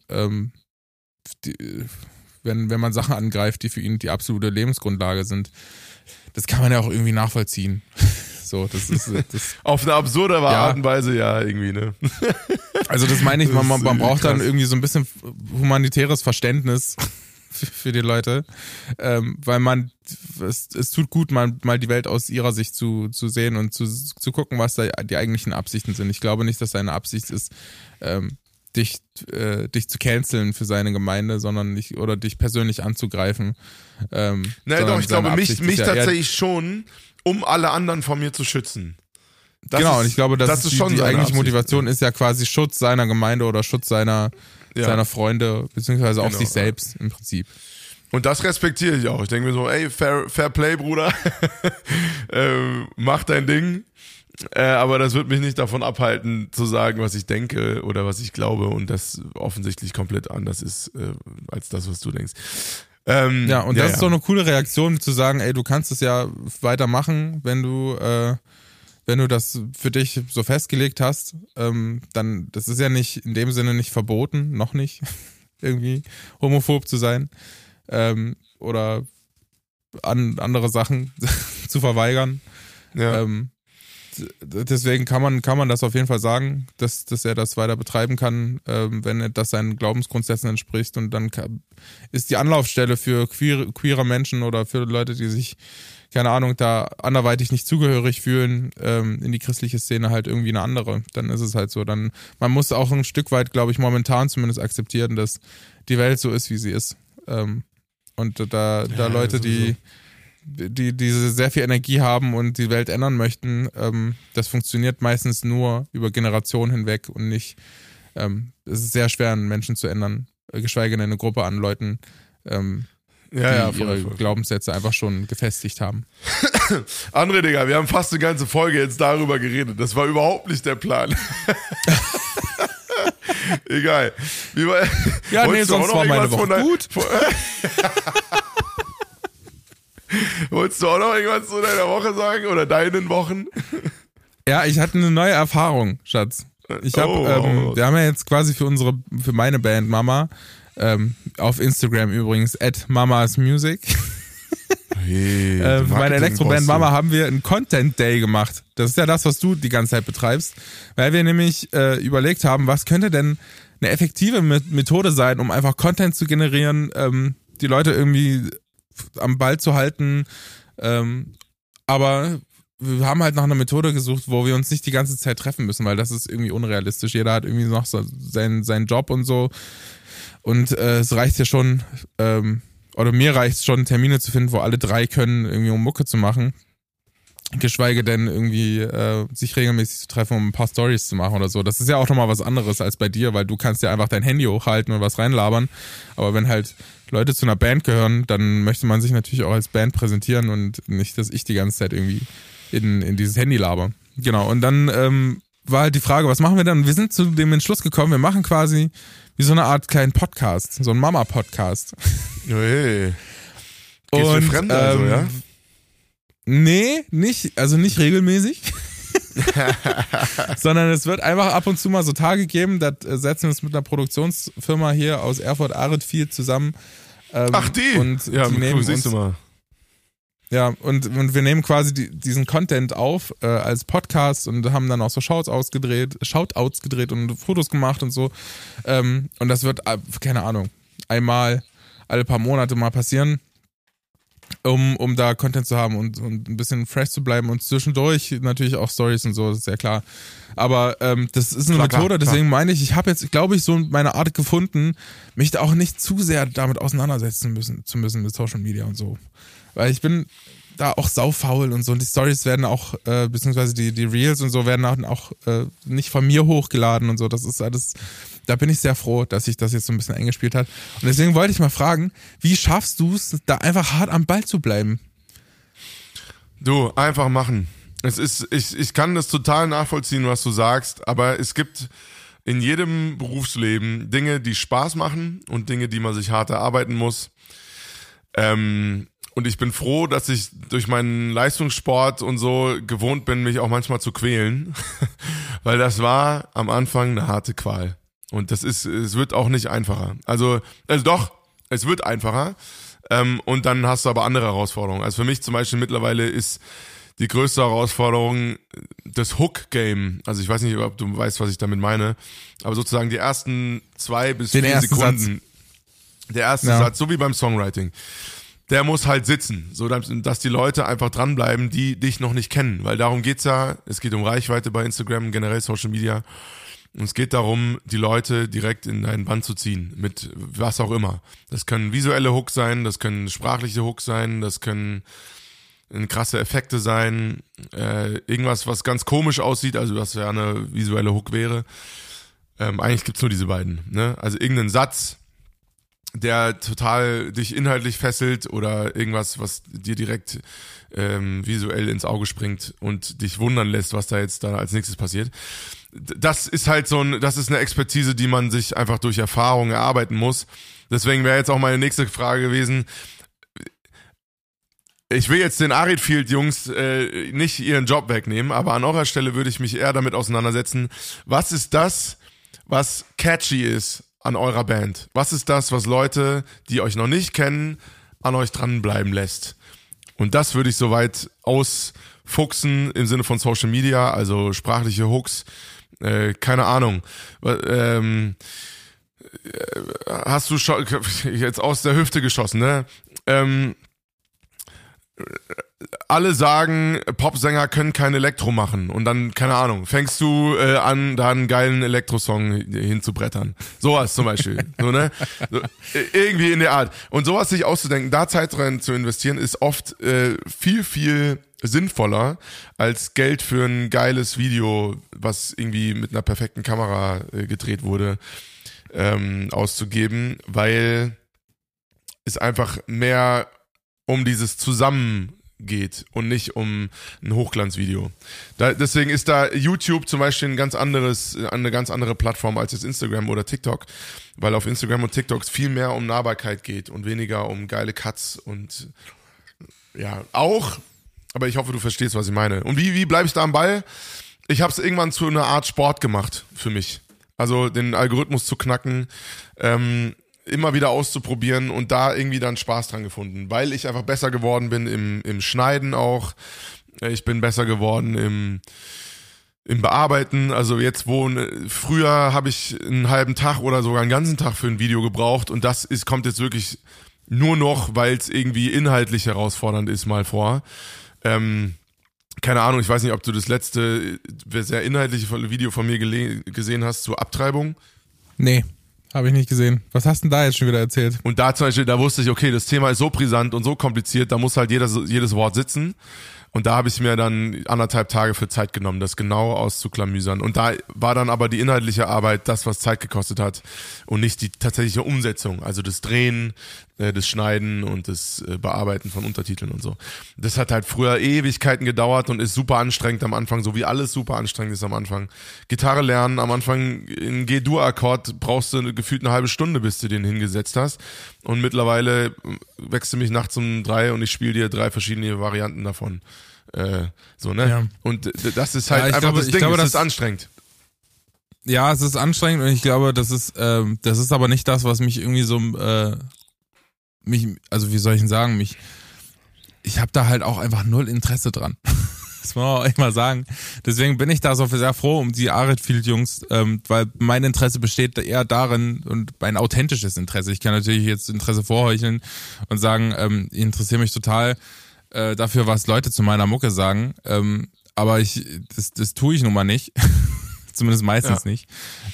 wenn man Sachen angreift, die für ihn die absolute Lebensgrundlage sind. Das kann man ja auch irgendwie nachvollziehen. So, das ist Auf eine absurde Art und Weise, ja, irgendwie, ne? Also das meine ich, man braucht krass. dann irgendwie so ein bisschen humanitäres Verständnis für die Leute, weil es tut gut, mal die Welt aus ihrer Sicht zu sehen und zu gucken, was da die eigentlichen Absichten sind. Ich glaube nicht, dass seine Absicht ist, dich zu canceln für seine Gemeinde, sondern oder dich persönlich anzugreifen. Naja, doch, ich glaube, mich tatsächlich schon, um alle anderen von mir zu schützen. Und ich glaube, das ist schon die seine eigentliche Absicht. Motivation ist ja quasi Schutz seiner Gemeinde oder Schutz seiner Freunde, beziehungsweise auch Genau, sich selbst im Prinzip. Und das respektiere ich auch. Ich denke mir so, ey, fair play, Bruder. Mach dein Ding. Aber das wird mich nicht davon abhalten, zu sagen, was ich denke oder was ich glaube und das offensichtlich komplett anders ist, als das, was du denkst. Ja, und das ist so eine coole Reaktion zu sagen, ey, du kannst es ja weitermachen, wenn du das für dich so festgelegt hast, dann, das ist ja nicht in dem Sinne nicht verboten, noch nicht, irgendwie homophob zu sein, oder andere Sachen zu verweigern. Ja. Deswegen kann man das auf jeden Fall sagen, dass er das weiter betreiben kann, wenn das seinen Glaubensgrundsätzen entspricht, und dann ist die Anlaufstelle für queere Menschen oder für Leute, die sich, keine Ahnung, da anderweitig nicht zugehörig fühlen, in die christliche Szene halt irgendwie eine andere. Dann ist es halt so. Dann, man muss auch ein Stück weit, glaube ich, momentan zumindest akzeptieren, dass die Welt so ist, wie sie ist. Und da Leute, die sehr viel Energie haben und die Welt ändern möchten, das funktioniert meistens nur über Generationen hinweg und nicht, es ist sehr schwer, einen Menschen zu ändern, geschweige denn eine Gruppe an Leuten, die ihre Glaubenssätze einfach schon gefestigt haben. André, Digga, wir haben fast eine ganze Folge jetzt darüber geredet. Das war überhaupt nicht der Plan. Egal. Ja, nee, sonst war meine Woche gut. Wolltest du auch noch irgendwas zu deiner Woche sagen oder deinen Wochen? Ja, ich hatte eine neue Erfahrung, Schatz. Wir haben ja jetzt quasi für meine Band Mama, auf Instagram übrigens, @mamasmusic. Hey, für meine Elektroband Mama haben wir einen Content Day gemacht. Das ist ja das, was du die ganze Zeit betreibst. Weil wir nämlich überlegt haben, was könnte denn eine effektive Methode sein, um einfach Content zu generieren, die Leute irgendwie am Ball zu halten. Aber wir haben halt nach einer Methode gesucht, wo wir uns nicht die ganze Zeit treffen müssen, weil das ist irgendwie unrealistisch. Jeder hat irgendwie noch so seinen Job und so. Und es reicht ja schon, oder mir reicht es schon, Termine zu finden, wo alle drei können, irgendwie um Mucke zu machen. Geschweige denn irgendwie sich regelmäßig zu treffen, um ein paar Stories zu machen oder so. Das ist ja auch nochmal was anderes als bei dir, weil du kannst ja einfach dein Handy hochhalten und was reinlabern. Aber wenn halt Leute zu einer Band gehören, dann möchte man sich natürlich auch als Band präsentieren und nicht, dass ich die ganze Zeit irgendwie in dieses Handy laber. Genau, und dann war halt die Frage, was machen wir dann? Und wir sind zu dem Entschluss gekommen, wir machen quasi wie so eine Art kleinen Podcast, so ein Mama-Podcast. Hey. Gehst du Fremde also, ja? Nee, nicht regelmäßig. Sondern es wird einfach ab und zu mal so Tage geben, da setzen wir uns mit einer Produktionsfirma hier aus Erfurt viel zusammen. Ach, die? Und ja, die nehmen siehst du mal. Ja, und wir nehmen quasi diesen Content auf als Podcast und haben dann auch so Shoutouts gedreht und Fotos gemacht und so. Und das wird, keine Ahnung, einmal alle paar Monate mal passieren, um da Content zu haben und ein bisschen fresh zu bleiben und zwischendurch natürlich auch Stories und so, das ist ja klar. Aber das ist eine Methode, deswegen meine ich habe jetzt, glaube ich, so meine Art gefunden, mich da auch nicht zu sehr damit auseinandersetzen zu müssen mit Social Media und so. Weil ich bin da auch saufaul und so, und die Stories werden auch, beziehungsweise die Reels und so werden auch nicht von mir hochgeladen und so. Das ist alles, da bin ich sehr froh, dass sich das jetzt so ein bisschen eingespielt hat. Und deswegen wollte ich mal fragen, wie schaffst du es, da einfach hart am Ball zu bleiben? Du, einfach machen. Ich kann das total nachvollziehen, was du sagst, aber es gibt in jedem Berufsleben Dinge, die Spaß machen und Dinge, die man sich hart erarbeiten muss. Und ich bin froh, dass ich durch meinen Leistungssport und so gewohnt bin, mich auch manchmal zu quälen, weil das war am Anfang eine harte Qual. Und es wird auch nicht einfacher. Also doch, es wird einfacher. Und dann hast du aber andere Herausforderungen. Also für mich zum Beispiel mittlerweile ist die größte Herausforderung das Hook-Game. Also ich weiß nicht, ob du weißt, was ich damit meine, aber sozusagen die ersten 2 bis 4 Sekunden. Satz. Der erste Satz, so wie beim Songwriting. Der muss halt sitzen, so dass die Leute einfach dranbleiben, die dich noch nicht kennen. Weil darum geht's ja, es geht um Reichweite bei Instagram, generell Social Media. Und es geht darum, die Leute direkt in deinen Band zu ziehen, mit was auch immer. Das können visuelle Hooks sein, das können sprachliche Hooks sein, das können krasse Effekte sein, irgendwas, was ganz komisch aussieht, also was ja eine visuelle Hook wäre. Eigentlich gibt's nur diese beiden, ne? Also irgendeinen Satz, der total dich inhaltlich fesselt, oder irgendwas, was dir direkt visuell ins Auge springt und dich wundern lässt, was da jetzt da als nächstes passiert. das ist halt das ist eine Expertise, die man sich einfach durch Erfahrung erarbeiten muss. Deswegen wäre jetzt auch meine nächste Frage gewesen. Ich will jetzt den Aridfield-Jungs nicht ihren Job wegnehmen, aber an eurer Stelle würde ich mich eher damit auseinandersetzen, was ist das, was catchy ist an eurer Band? Was ist das, was Leute, die euch noch nicht kennen, an euch dranbleiben lässt? Und das würde ich soweit ausfuchsen im Sinne von Social Media, also sprachliche Hooks, keine Ahnung. Hast du schon jetzt aus der Hüfte geschossen, ne? Alle sagen, Popsänger können kein Elektro machen und dann, keine Ahnung, fängst du an, da einen geilen Elektrosong hinzubrettern. Sowas zum Beispiel. So, ne? So, irgendwie in der Art. Und sowas sich auszudenken, da Zeit rein zu investieren, ist oft viel, viel sinnvoller als Geld für ein geiles Video, was irgendwie mit einer perfekten Kamera gedreht wurde, auszugeben, weil es einfach mehr um dieses Zusammen geht und nicht um ein Hochglanzvideo. Deswegen ist da YouTube zum Beispiel eine ganz andere Plattform als jetzt Instagram oder TikTok, weil auf Instagram und TikTok es viel mehr um Nahbarkeit geht und weniger um geile Cuts und ja, auch, aber ich hoffe, du verstehst, was ich meine. Und wie bleibe ich da am Ball? Ich habe es irgendwann zu einer Art Sport gemacht für mich. Also den Algorithmus zu knacken, immer wieder auszuprobieren und da irgendwie dann Spaß dran gefunden, weil ich einfach besser geworden bin im Schneiden auch. Ich bin besser geworden im Bearbeiten. Also jetzt früher habe ich einen halben Tag oder sogar einen ganzen Tag für ein Video gebraucht und das kommt jetzt wirklich nur noch, weil es irgendwie inhaltlich herausfordernd ist, mal vor. Keine Ahnung, ich weiß nicht, ob du das letzte sehr inhaltliche Video von mir gesehen hast zur Abtreibung. Nee. Habe ich nicht gesehen. Was hast du denn da jetzt schon wieder erzählt? Und da zum Beispiel, da wusste ich, okay, das Thema ist so brisant und so kompliziert, da muss halt jedes Wort sitzen. Und da habe ich mir dann 1,5 Tage für Zeit genommen, das genau auszuklamüsern. Und da war dann aber die inhaltliche Arbeit das, was Zeit gekostet hat und nicht die tatsächliche Umsetzung. Also das Drehen, das Schneiden und das Bearbeiten von Untertiteln und so. Das hat halt früher Ewigkeiten gedauert und ist super anstrengend am Anfang, so wie alles super anstrengend ist am Anfang. Gitarre lernen, am Anfang in G-Dur-Akkord brauchst du gefühlt eine halbe Stunde, bis du den hingesetzt hast. Und mittlerweile wächst du mich nachts um 3 und ich spiele dir 3 verschiedene Varianten davon. So, ne? Ja. Und das ist halt einfach das Ding, das ist anstrengend. Ja, es ist anstrengend und ich glaube, das ist aber nicht das, was mich irgendwie so, also wie soll ich denn sagen, ich habe da halt auch einfach null Interesse dran. Das muss man auch echt mal sagen. Deswegen bin ich da so sehr froh um die Aridfield-Jungs, weil mein Interesse besteht eher darin und mein authentisches Interesse. Ich kann natürlich jetzt Interesse vorheucheln und sagen, ich interessiere mich total dafür, was Leute zu meiner Mucke sagen, aber das tue ich nun mal nicht, zumindest meistens nicht.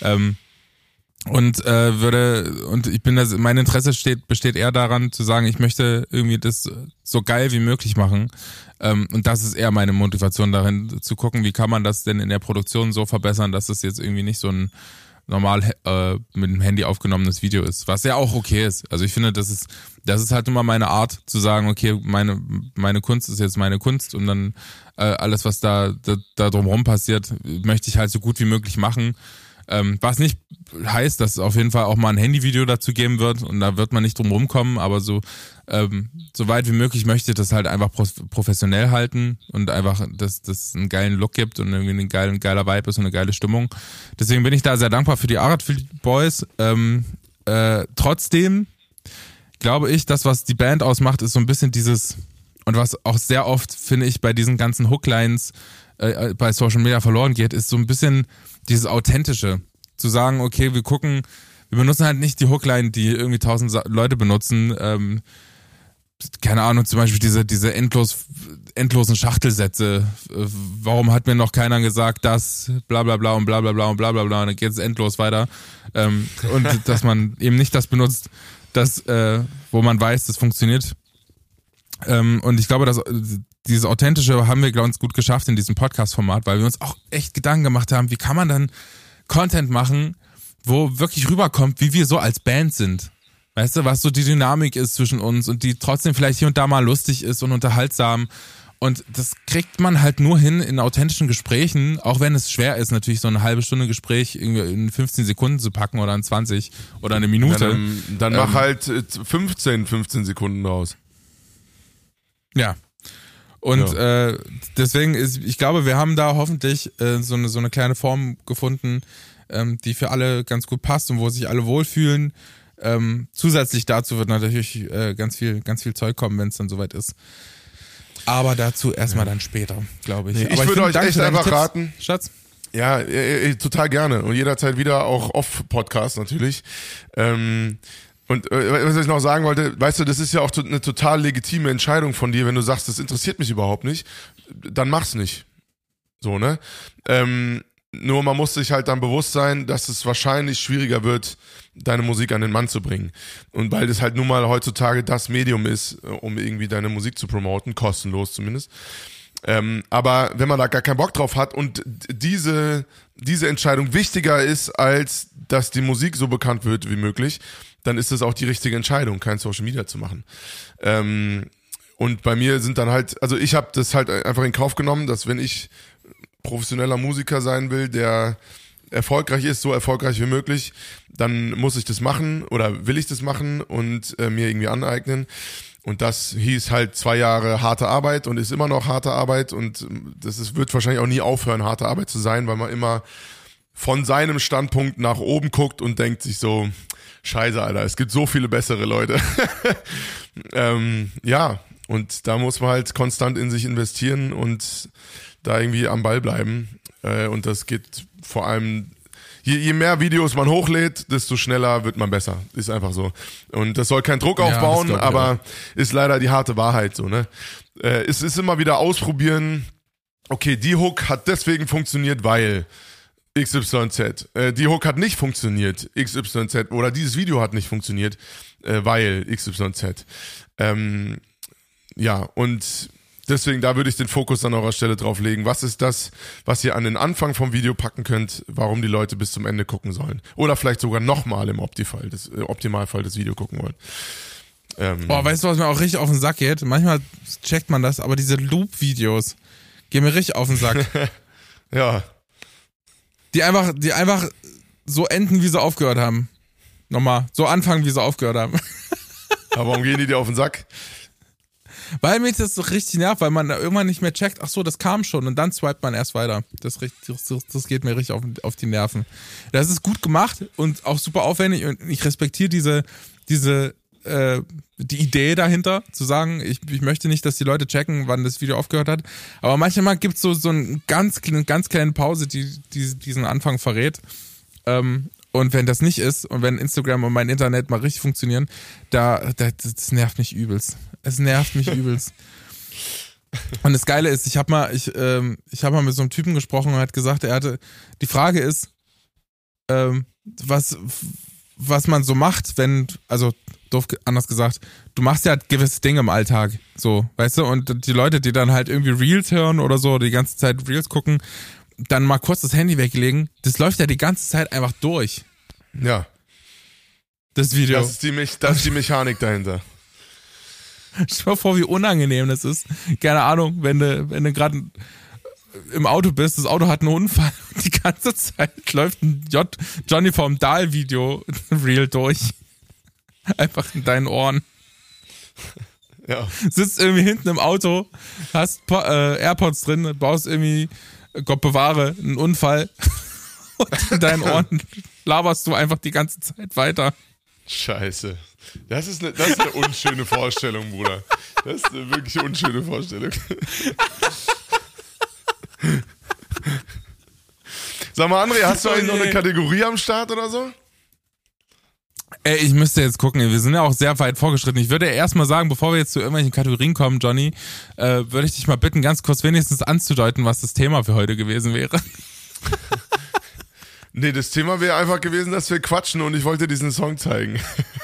Mein Interesse besteht eher daran zu sagen, ich möchte irgendwie das so geil wie möglich machen, und das ist eher meine Motivation darin, zu gucken, wie kann man das denn in der Produktion so verbessern, dass es jetzt irgendwie nicht so ein normal mit dem Handy aufgenommenes Video ist, was ja auch okay ist. Also ich finde, das ist halt immer meine Art zu sagen, okay, meine Kunst ist jetzt meine Kunst und dann alles, was da drumherum passiert, möchte ich halt so gut wie möglich machen. Was nicht heißt, dass es auf jeden Fall auch mal ein Handyvideo dazu geben wird und da wird man nicht drum rumkommen, aber so weit wie möglich möchte ich das halt einfach professionell halten und einfach, dass das einen geilen Look gibt und irgendwie ein geiler Vibe ist und eine geile Stimmung. Deswegen bin ich da sehr dankbar für die Aridfield Boys. Trotzdem glaube ich, das, was die Band ausmacht, ist so ein bisschen dieses, und was auch sehr oft, finde ich, bei diesen ganzen Hooklines bei Social Media verloren geht, ist so ein bisschen dieses Authentische. Zu sagen, okay, wir benutzen halt nicht die Hookline, die irgendwie 1000 Leute benutzen, keine Ahnung, zum Beispiel diese endlosen Schachtelsätze. Warum hat mir noch keiner gesagt, das, bla bla bla und bla bla bla und bla bla bla, und dann geht es endlos weiter. Und dass man eben nicht das benutzt, wo man weiß, das funktioniert. Und ich glaube, dass dieses Authentische haben wir, glaube ich, gut geschafft in diesem Podcast-Format, weil wir uns auch echt Gedanken gemacht haben, wie kann man dann Content machen, wo wirklich rüberkommt, wie wir so als Band sind. Weißt du, was so die Dynamik ist zwischen uns und die trotzdem vielleicht hier und da mal lustig ist und unterhaltsam Und das kriegt man halt nur hin in authentischen Gesprächen, auch wenn es schwer ist, natürlich so eine halbe Stunde Gespräch irgendwie in 15 Sekunden zu packen oder in 20 oder eine Minute. Ja, dann mach halt 15 Sekunden raus. Ja. Und deswegen ich glaube, wir haben da hoffentlich so eine kleine Form gefunden, die für alle ganz gut passt und wo sich alle wohlfühlen. Zusätzlich dazu wird natürlich ganz viel Zeug kommen, wenn es dann soweit ist. Aber dazu erstmal dann später, glaube ich. Nee, Aber ich würde euch danke echt für deine einfach Tipps, raten. Schatz. Ja, total gerne. Und jederzeit wieder auch Off-Podcast natürlich. Und was ich noch sagen wollte, weißt du, das ist ja auch eine total legitime Entscheidung von dir, wenn du sagst, das interessiert mich überhaupt nicht, dann mach's nicht. So, ne? Nur man muss sich halt dann bewusst sein, dass es wahrscheinlich schwieriger wird, deine Musik an den Mann zu bringen. Und weil das halt nun mal heutzutage das Medium ist, um irgendwie deine Musik zu promoten, kostenlos zumindest. Aber wenn man da gar keinen Bock drauf hat und diese Entscheidung wichtiger ist, als dass die Musik so bekannt wird wie möglich, dann ist es auch die richtige Entscheidung, kein Social Media zu machen. Und bei mir sind dann halt, also ich habe das halt einfach in Kauf genommen, dass wenn ich professioneller Musiker sein will, der erfolgreich ist, so erfolgreich wie möglich, dann muss ich das machen oder will ich das machen und mir irgendwie aneignen. Und das hieß halt 2 Jahre harte Arbeit und ist immer noch harte Arbeit und wird wahrscheinlich auch nie aufhören, harte Arbeit zu sein, weil man immer von seinem Standpunkt nach oben guckt und denkt sich so, Scheiße, Alter, es gibt so viele bessere Leute. Ja, und da muss man halt konstant in sich investieren und da irgendwie am Ball bleiben. Und das geht vor allem, je mehr Videos man hochlädt, desto schneller wird man besser. Ist einfach so. Und das soll keinen Druck aufbauen, aber ist leider die harte Wahrheit so, ne? Es ist immer wieder ausprobieren, okay, die Hook hat deswegen funktioniert, weil XYZ. Die Hook hat nicht funktioniert, XYZ. Oder dieses Video hat nicht funktioniert, weil XYZ. Ja, und deswegen, da würde ich den Fokus an eurer Stelle drauf legen. Was ist das, was ihr an den Anfang vom Video packen könnt, warum die Leute bis zum Ende gucken sollen? Oder vielleicht sogar nochmal im Optimalfall das Video gucken wollen. Weißt du, was mir auch richtig auf den Sack geht? Manchmal checkt man das, aber diese Loop-Videos gehen mir richtig auf den Sack. Ja. Die einfach so enden, wie sie aufgehört haben. Nochmal, so anfangen, wie sie aufgehört haben. Aber warum gehen die dir auf den Sack? Weil mich das so richtig nervt, weil man da irgendwann nicht mehr checkt, ach so, das kam schon und dann swipet man erst weiter. Das geht mir richtig auf die Nerven. Das ist gut gemacht und auch super aufwendig und ich respektiere die Idee dahinter, zu sagen, ich möchte nicht, dass die Leute checken, wann das Video aufgehört hat. Aber manchmal gibt es so eine ganz kleine Pause, die diesen Anfang verrät. Und wenn das nicht ist und wenn Instagram und mein Internet mal richtig funktionieren, das nervt mich übelst. Es nervt mich übelst. Und das Geile ist, ich habe mal mit so einem Typen gesprochen und er hat gesagt, die Frage ist, was man so macht, also doof anders gesagt, du machst ja gewisse Dinge im Alltag, so, weißt du, und die Leute, die dann halt irgendwie Reels hören oder so, die ganze Zeit Reels gucken, dann mal kurz das Handy weglegen, das läuft ja die ganze Zeit einfach durch. Ja. Das Video. Das ist die Mechanik dahinter. Stell dir mal vor, wie unangenehm das ist. Keine Ahnung, wenn du gerade im Auto bist, das Auto hat einen Unfall und die ganze Zeit läuft ein Johnny vom Dahl Video Reel durch. Einfach in deinen Ohren. Ja. Sitzt irgendwie hinten im Auto, hast AirPods drin, baust irgendwie, Gott bewahre, einen Unfall und in deinen Ohren laberst du einfach die ganze Zeit weiter. Scheiße. Das ist eine unschöne Vorstellung, Bruder. Das ist eine wirklich unschöne Vorstellung. Sag mal, André, hast du eigentlich noch eine Kategorie am Start oder so? Ey, ich müsste jetzt gucken, wir sind ja auch sehr weit vorgeschritten. Ich würde erst mal sagen, bevor wir jetzt zu irgendwelchen Kategorien kommen, Johnny, würde ich dich mal bitten, ganz kurz wenigstens anzudeuten, was das Thema für heute gewesen wäre. Nee, das Thema wäre einfach gewesen, dass wir quatschen und ich wollte diesen Song zeigen.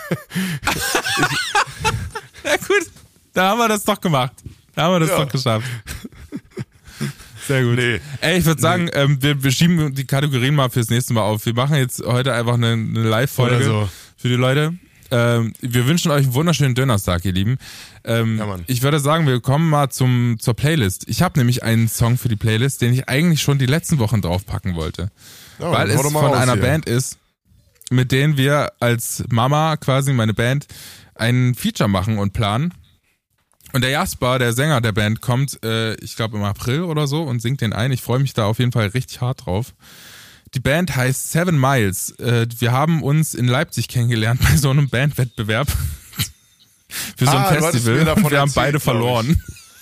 Ja gut, da haben wir das doch gemacht. Da haben wir das doch geschafft. Sehr gut. Nee. Ey, ich würde sagen, wir schieben die Kategorien mal fürs nächste Mal auf. Wir machen jetzt heute einfach eine Live-Folge für die Leute. Wir wünschen euch einen wunderschönen Donnerstag, ihr Lieben. Mann. Ich würde sagen, wir kommen mal zur Playlist. Ich habe nämlich einen Song für die Playlist, den ich eigentlich schon die letzten Wochen draufpacken wollte. Ja, weil es von einer Band ist, mit denen wir als Mama, quasi meine Band, ein Feature machen und planen. Und der Jasper, der Sänger der Band, kommt, ich glaube im April oder so und singt den ein. Ich freue mich da auf jeden Fall richtig hart drauf. Die Band heißt 7 Miles. Wir haben uns in Leipzig kennengelernt bei so einem Bandwettbewerb für so ein Festival. Wir haben beide verloren.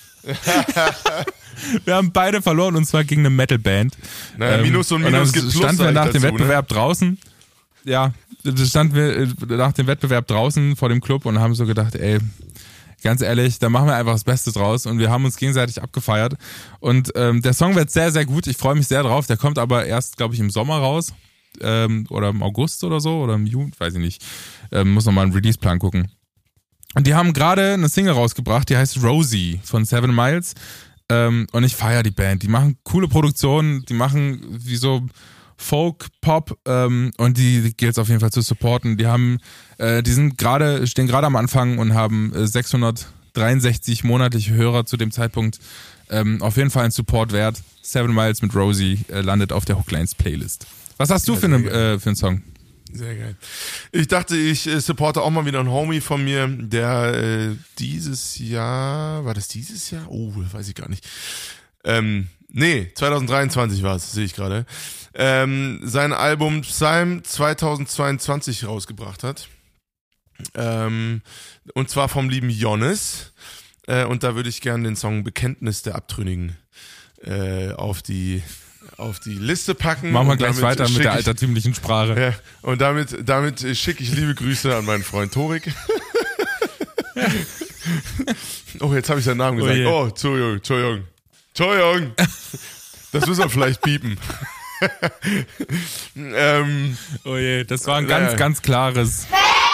Wir haben beide verloren und zwar gegen eine Metalband. Naja, Minus und Minus gibt Plus. Standen wir nach dem Wettbewerb draußen. Ja, standen wir nach dem Wettbewerb draußen vor dem Club und haben so gedacht, ey, ganz ehrlich, da machen wir einfach das Beste draus und wir haben uns gegenseitig abgefeiert und der Song wird sehr, sehr gut, ich freue mich sehr drauf, der kommt aber erst, glaube ich, im Sommer raus oder im August oder so oder im Juni, weiß ich nicht, muss nochmal einen Release-Plan gucken. Und die haben gerade eine Single rausgebracht, die heißt Rosie von 7 Miles und ich feiere die Band, die machen coole Produktionen, die machen wie so Folk, Pop und die gilt es auf jeden Fall zu supporten. Die stehen gerade am Anfang und haben 663 monatliche Hörer zu dem Zeitpunkt. Auf jeden Fall ein Support wert. 7 Miles mit Rosie landet auf der Hooklines Playlist. Was hast du für einen Song? Sehr geil. Ich dachte, ich supporte auch mal wieder einen Homie von mir, der dieses Jahr, war das dieses Jahr? Oh, weiß ich gar nicht. 2023 war es, sehe ich gerade. Sein Album Psalm 2022 rausgebracht hat. Und zwar vom lieben Jonas. Und da würde ich gerne den Song Bekenntnis der Abtrünnigen auf die Liste packen. Machen wir gleich weiter mit der altertümlichen Sprache. Ja, und damit schicke ich liebe Grüße an meinen Freund Torik. Oh, jetzt habe ich seinen Namen gesagt. Oh, Entschuldigung. Das müssen wir vielleicht piepen. Oh je, das war ein ganz klares.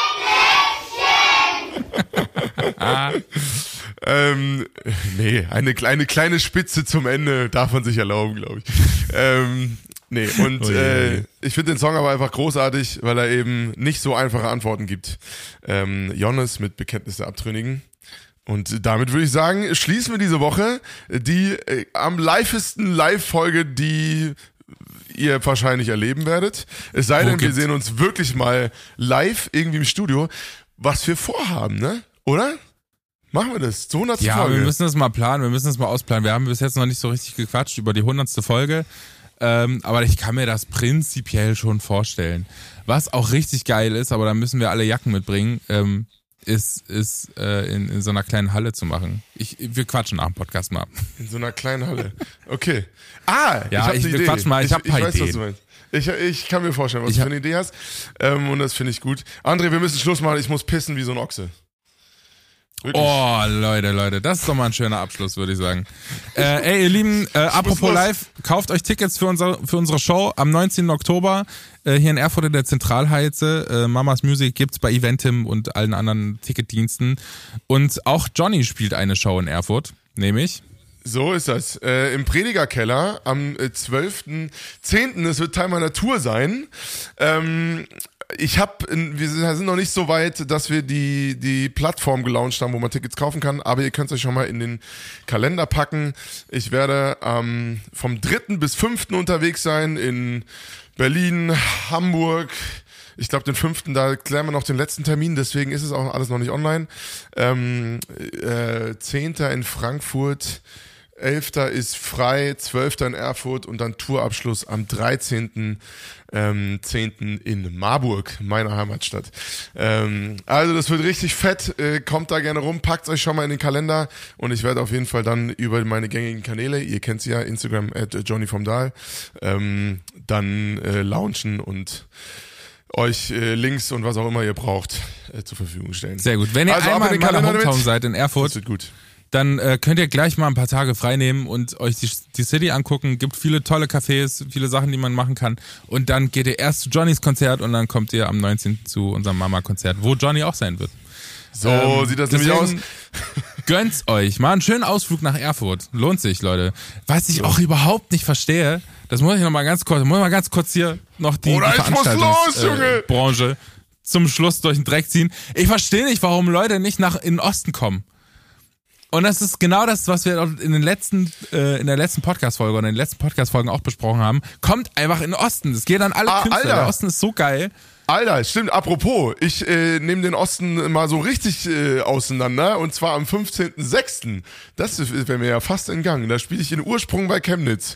Nee, eine kleine Spitze zum Ende darf man sich erlauben, glaube ich. Ich finde den Song aber einfach großartig, weil er eben nicht so einfache Antworten gibt. Jonas mit Bekenntnis der Abtrünnigen. Und damit würde ich sagen, schließen wir diese Woche die am livesten Live-Folge, die ihr wahrscheinlich erleben werdet. Es sei denn, wir sehen uns wirklich mal live irgendwie im Studio. Was wir vorhaben, ne? Oder? Machen wir das? Zur 100. Ja, Folge. wir müssen das mal planen, wir müssen das mal ausplanen. Wir haben bis jetzt noch nicht so richtig gequatscht über die 100. Folge. Aber ich kann mir das prinzipiell schon vorstellen. Was auch richtig geil ist, aber da müssen wir alle Jacken mitbringen, ist in so einer kleinen Halle zu machen. Wir quatschen nach dem Podcast mal. In so einer kleinen Halle. Okay. Ja, wir quatschen mal. Ich habe ein paar weiß, Ideen. was du meinst. Ich kann mir vorstellen, was du für eine Idee hast. Und das finde ich gut. André, wir müssen Schluss machen. Ich muss pissen wie so ein Ochse. Wirklich. Oh, Leute, das ist doch mal ein schöner Abschluss, würde ich sagen. Ihr Lieben, apropos live, kauft euch Tickets für unsere Show am 19. Oktober hier in Erfurt in der Zentralheize. Mamas Music gibt's bei Eventim und allen anderen Ticketdiensten. Und auch Johnny spielt eine Show in Erfurt, nämlich... So ist das. Im Predigerkeller am 12.10. Es wird Teil meiner Tour sein. Wir sind noch nicht so weit, dass wir die Plattform gelauncht haben, wo man Tickets kaufen kann, aber ihr könnt es euch schon mal in den Kalender packen. Ich werde vom 3. bis 5. unterwegs sein in Berlin, Hamburg. Ich glaube, den 5. da klären wir noch den letzten Termin, deswegen ist es auch alles noch nicht online. 10. in Frankfurt, 11. ist frei, 12. in Erfurt und dann Tourabschluss am 13.10. in Marburg, meiner Heimatstadt. Also das wird richtig fett, kommt da gerne rum, packt euch schon mal in den Kalender und ich werde auf jeden Fall dann über meine gängigen Kanäle, ihr kennt sie ja, Instagram @JohnnyVomDahl, dann launchen und euch Links und was auch immer ihr braucht zur Verfügung stellen. Sehr gut. Wenn ihr einmal in meiner Hometown seid in Erfurt, das wird gut. Dann könnt ihr gleich mal ein paar Tage frei nehmen und euch die City angucken. Gibt viele tolle Cafés, viele Sachen, die man machen kann. Und dann geht ihr erst zu Johnnys Konzert und dann kommt ihr am 19. zu unserem Mama-Konzert, wo Johnny auch sein wird. So sieht das nämlich aus. Gönnt's euch. Mal einen schönen Ausflug nach Erfurt. Lohnt sich, Leute. Was ich auch überhaupt nicht verstehe, das muss ich noch mal ganz kurz hier noch die Veranstaltungsbranche zum Schluss durch den Dreck ziehen. Ich verstehe nicht, warum Leute nicht in den Osten kommen. Und das ist genau das, was wir in der letzten Podcast-Folge oder in den letzten Podcast-Folgen auch besprochen haben. Kommt einfach in den Osten. Das geht an alle Künstler. Alter. Der Osten ist so geil. Alter, stimmt, apropos, ich nehme den Osten mal so richtig auseinander und zwar am 15.06. Das wäre mir ja fast entgangen. Da spiele ich in Ursprung bei Chemnitz.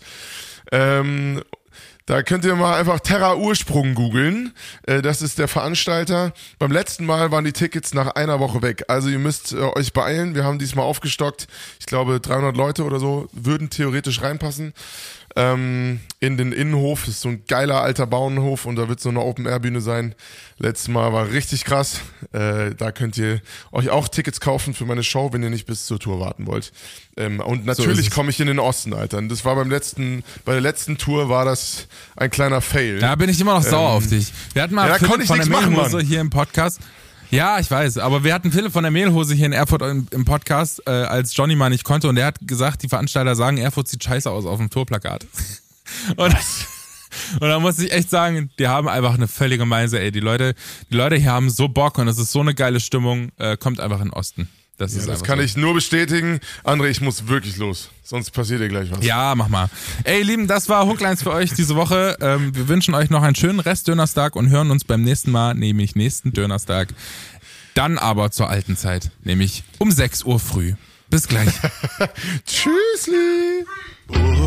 Da könnt ihr mal einfach Terra Ursprung googeln. Das ist der Veranstalter. Beim letzten Mal waren die Tickets nach einer Woche weg. Also ihr müsst euch beeilen. Wir haben diesmal aufgestockt. Ich glaube 300 Leute oder so würden theoretisch reinpassen. In den Innenhof. Das ist so ein geiler alter Bauernhof und da wird so eine Open-Air-Bühne sein. Letztes Mal war richtig krass. Da könnt ihr euch auch Tickets kaufen für meine Show, wenn ihr nicht bis zur Tour warten wollt. Und natürlich komme ich in den Osten, Alter. Und das war bei der letzten Tour war das ein kleiner Fail. Da bin ich immer noch sauer auf dich. Wir hatten mal Philipp von der Mehlhose hier im Podcast. Ja, ich weiß, aber wir hatten Philipp von der Mehlhose hier in Erfurt im Podcast, als Johnny mal nicht konnte und der hat gesagt, die Veranstalter sagen, Erfurt sieht scheiße aus auf dem Tourplakat. Und da muss ich echt sagen, die haben einfach eine völlige Meise, ey. Die Leute hier haben so Bock und es ist so eine geile Stimmung, kommt einfach in den Osten. Das kann ich nur bestätigen. André, ich muss wirklich los. Sonst passiert dir gleich was. Ja, mach mal. Ey, Lieben, das war Hooklines für euch diese Woche. Wir wünschen euch noch einen schönen Rest-Dönerstag und hören uns beim nächsten Mal, nämlich nächsten Dönerstag. Dann aber zur alten Zeit, nämlich um 6 Uhr früh. Bis gleich. Tschüssli.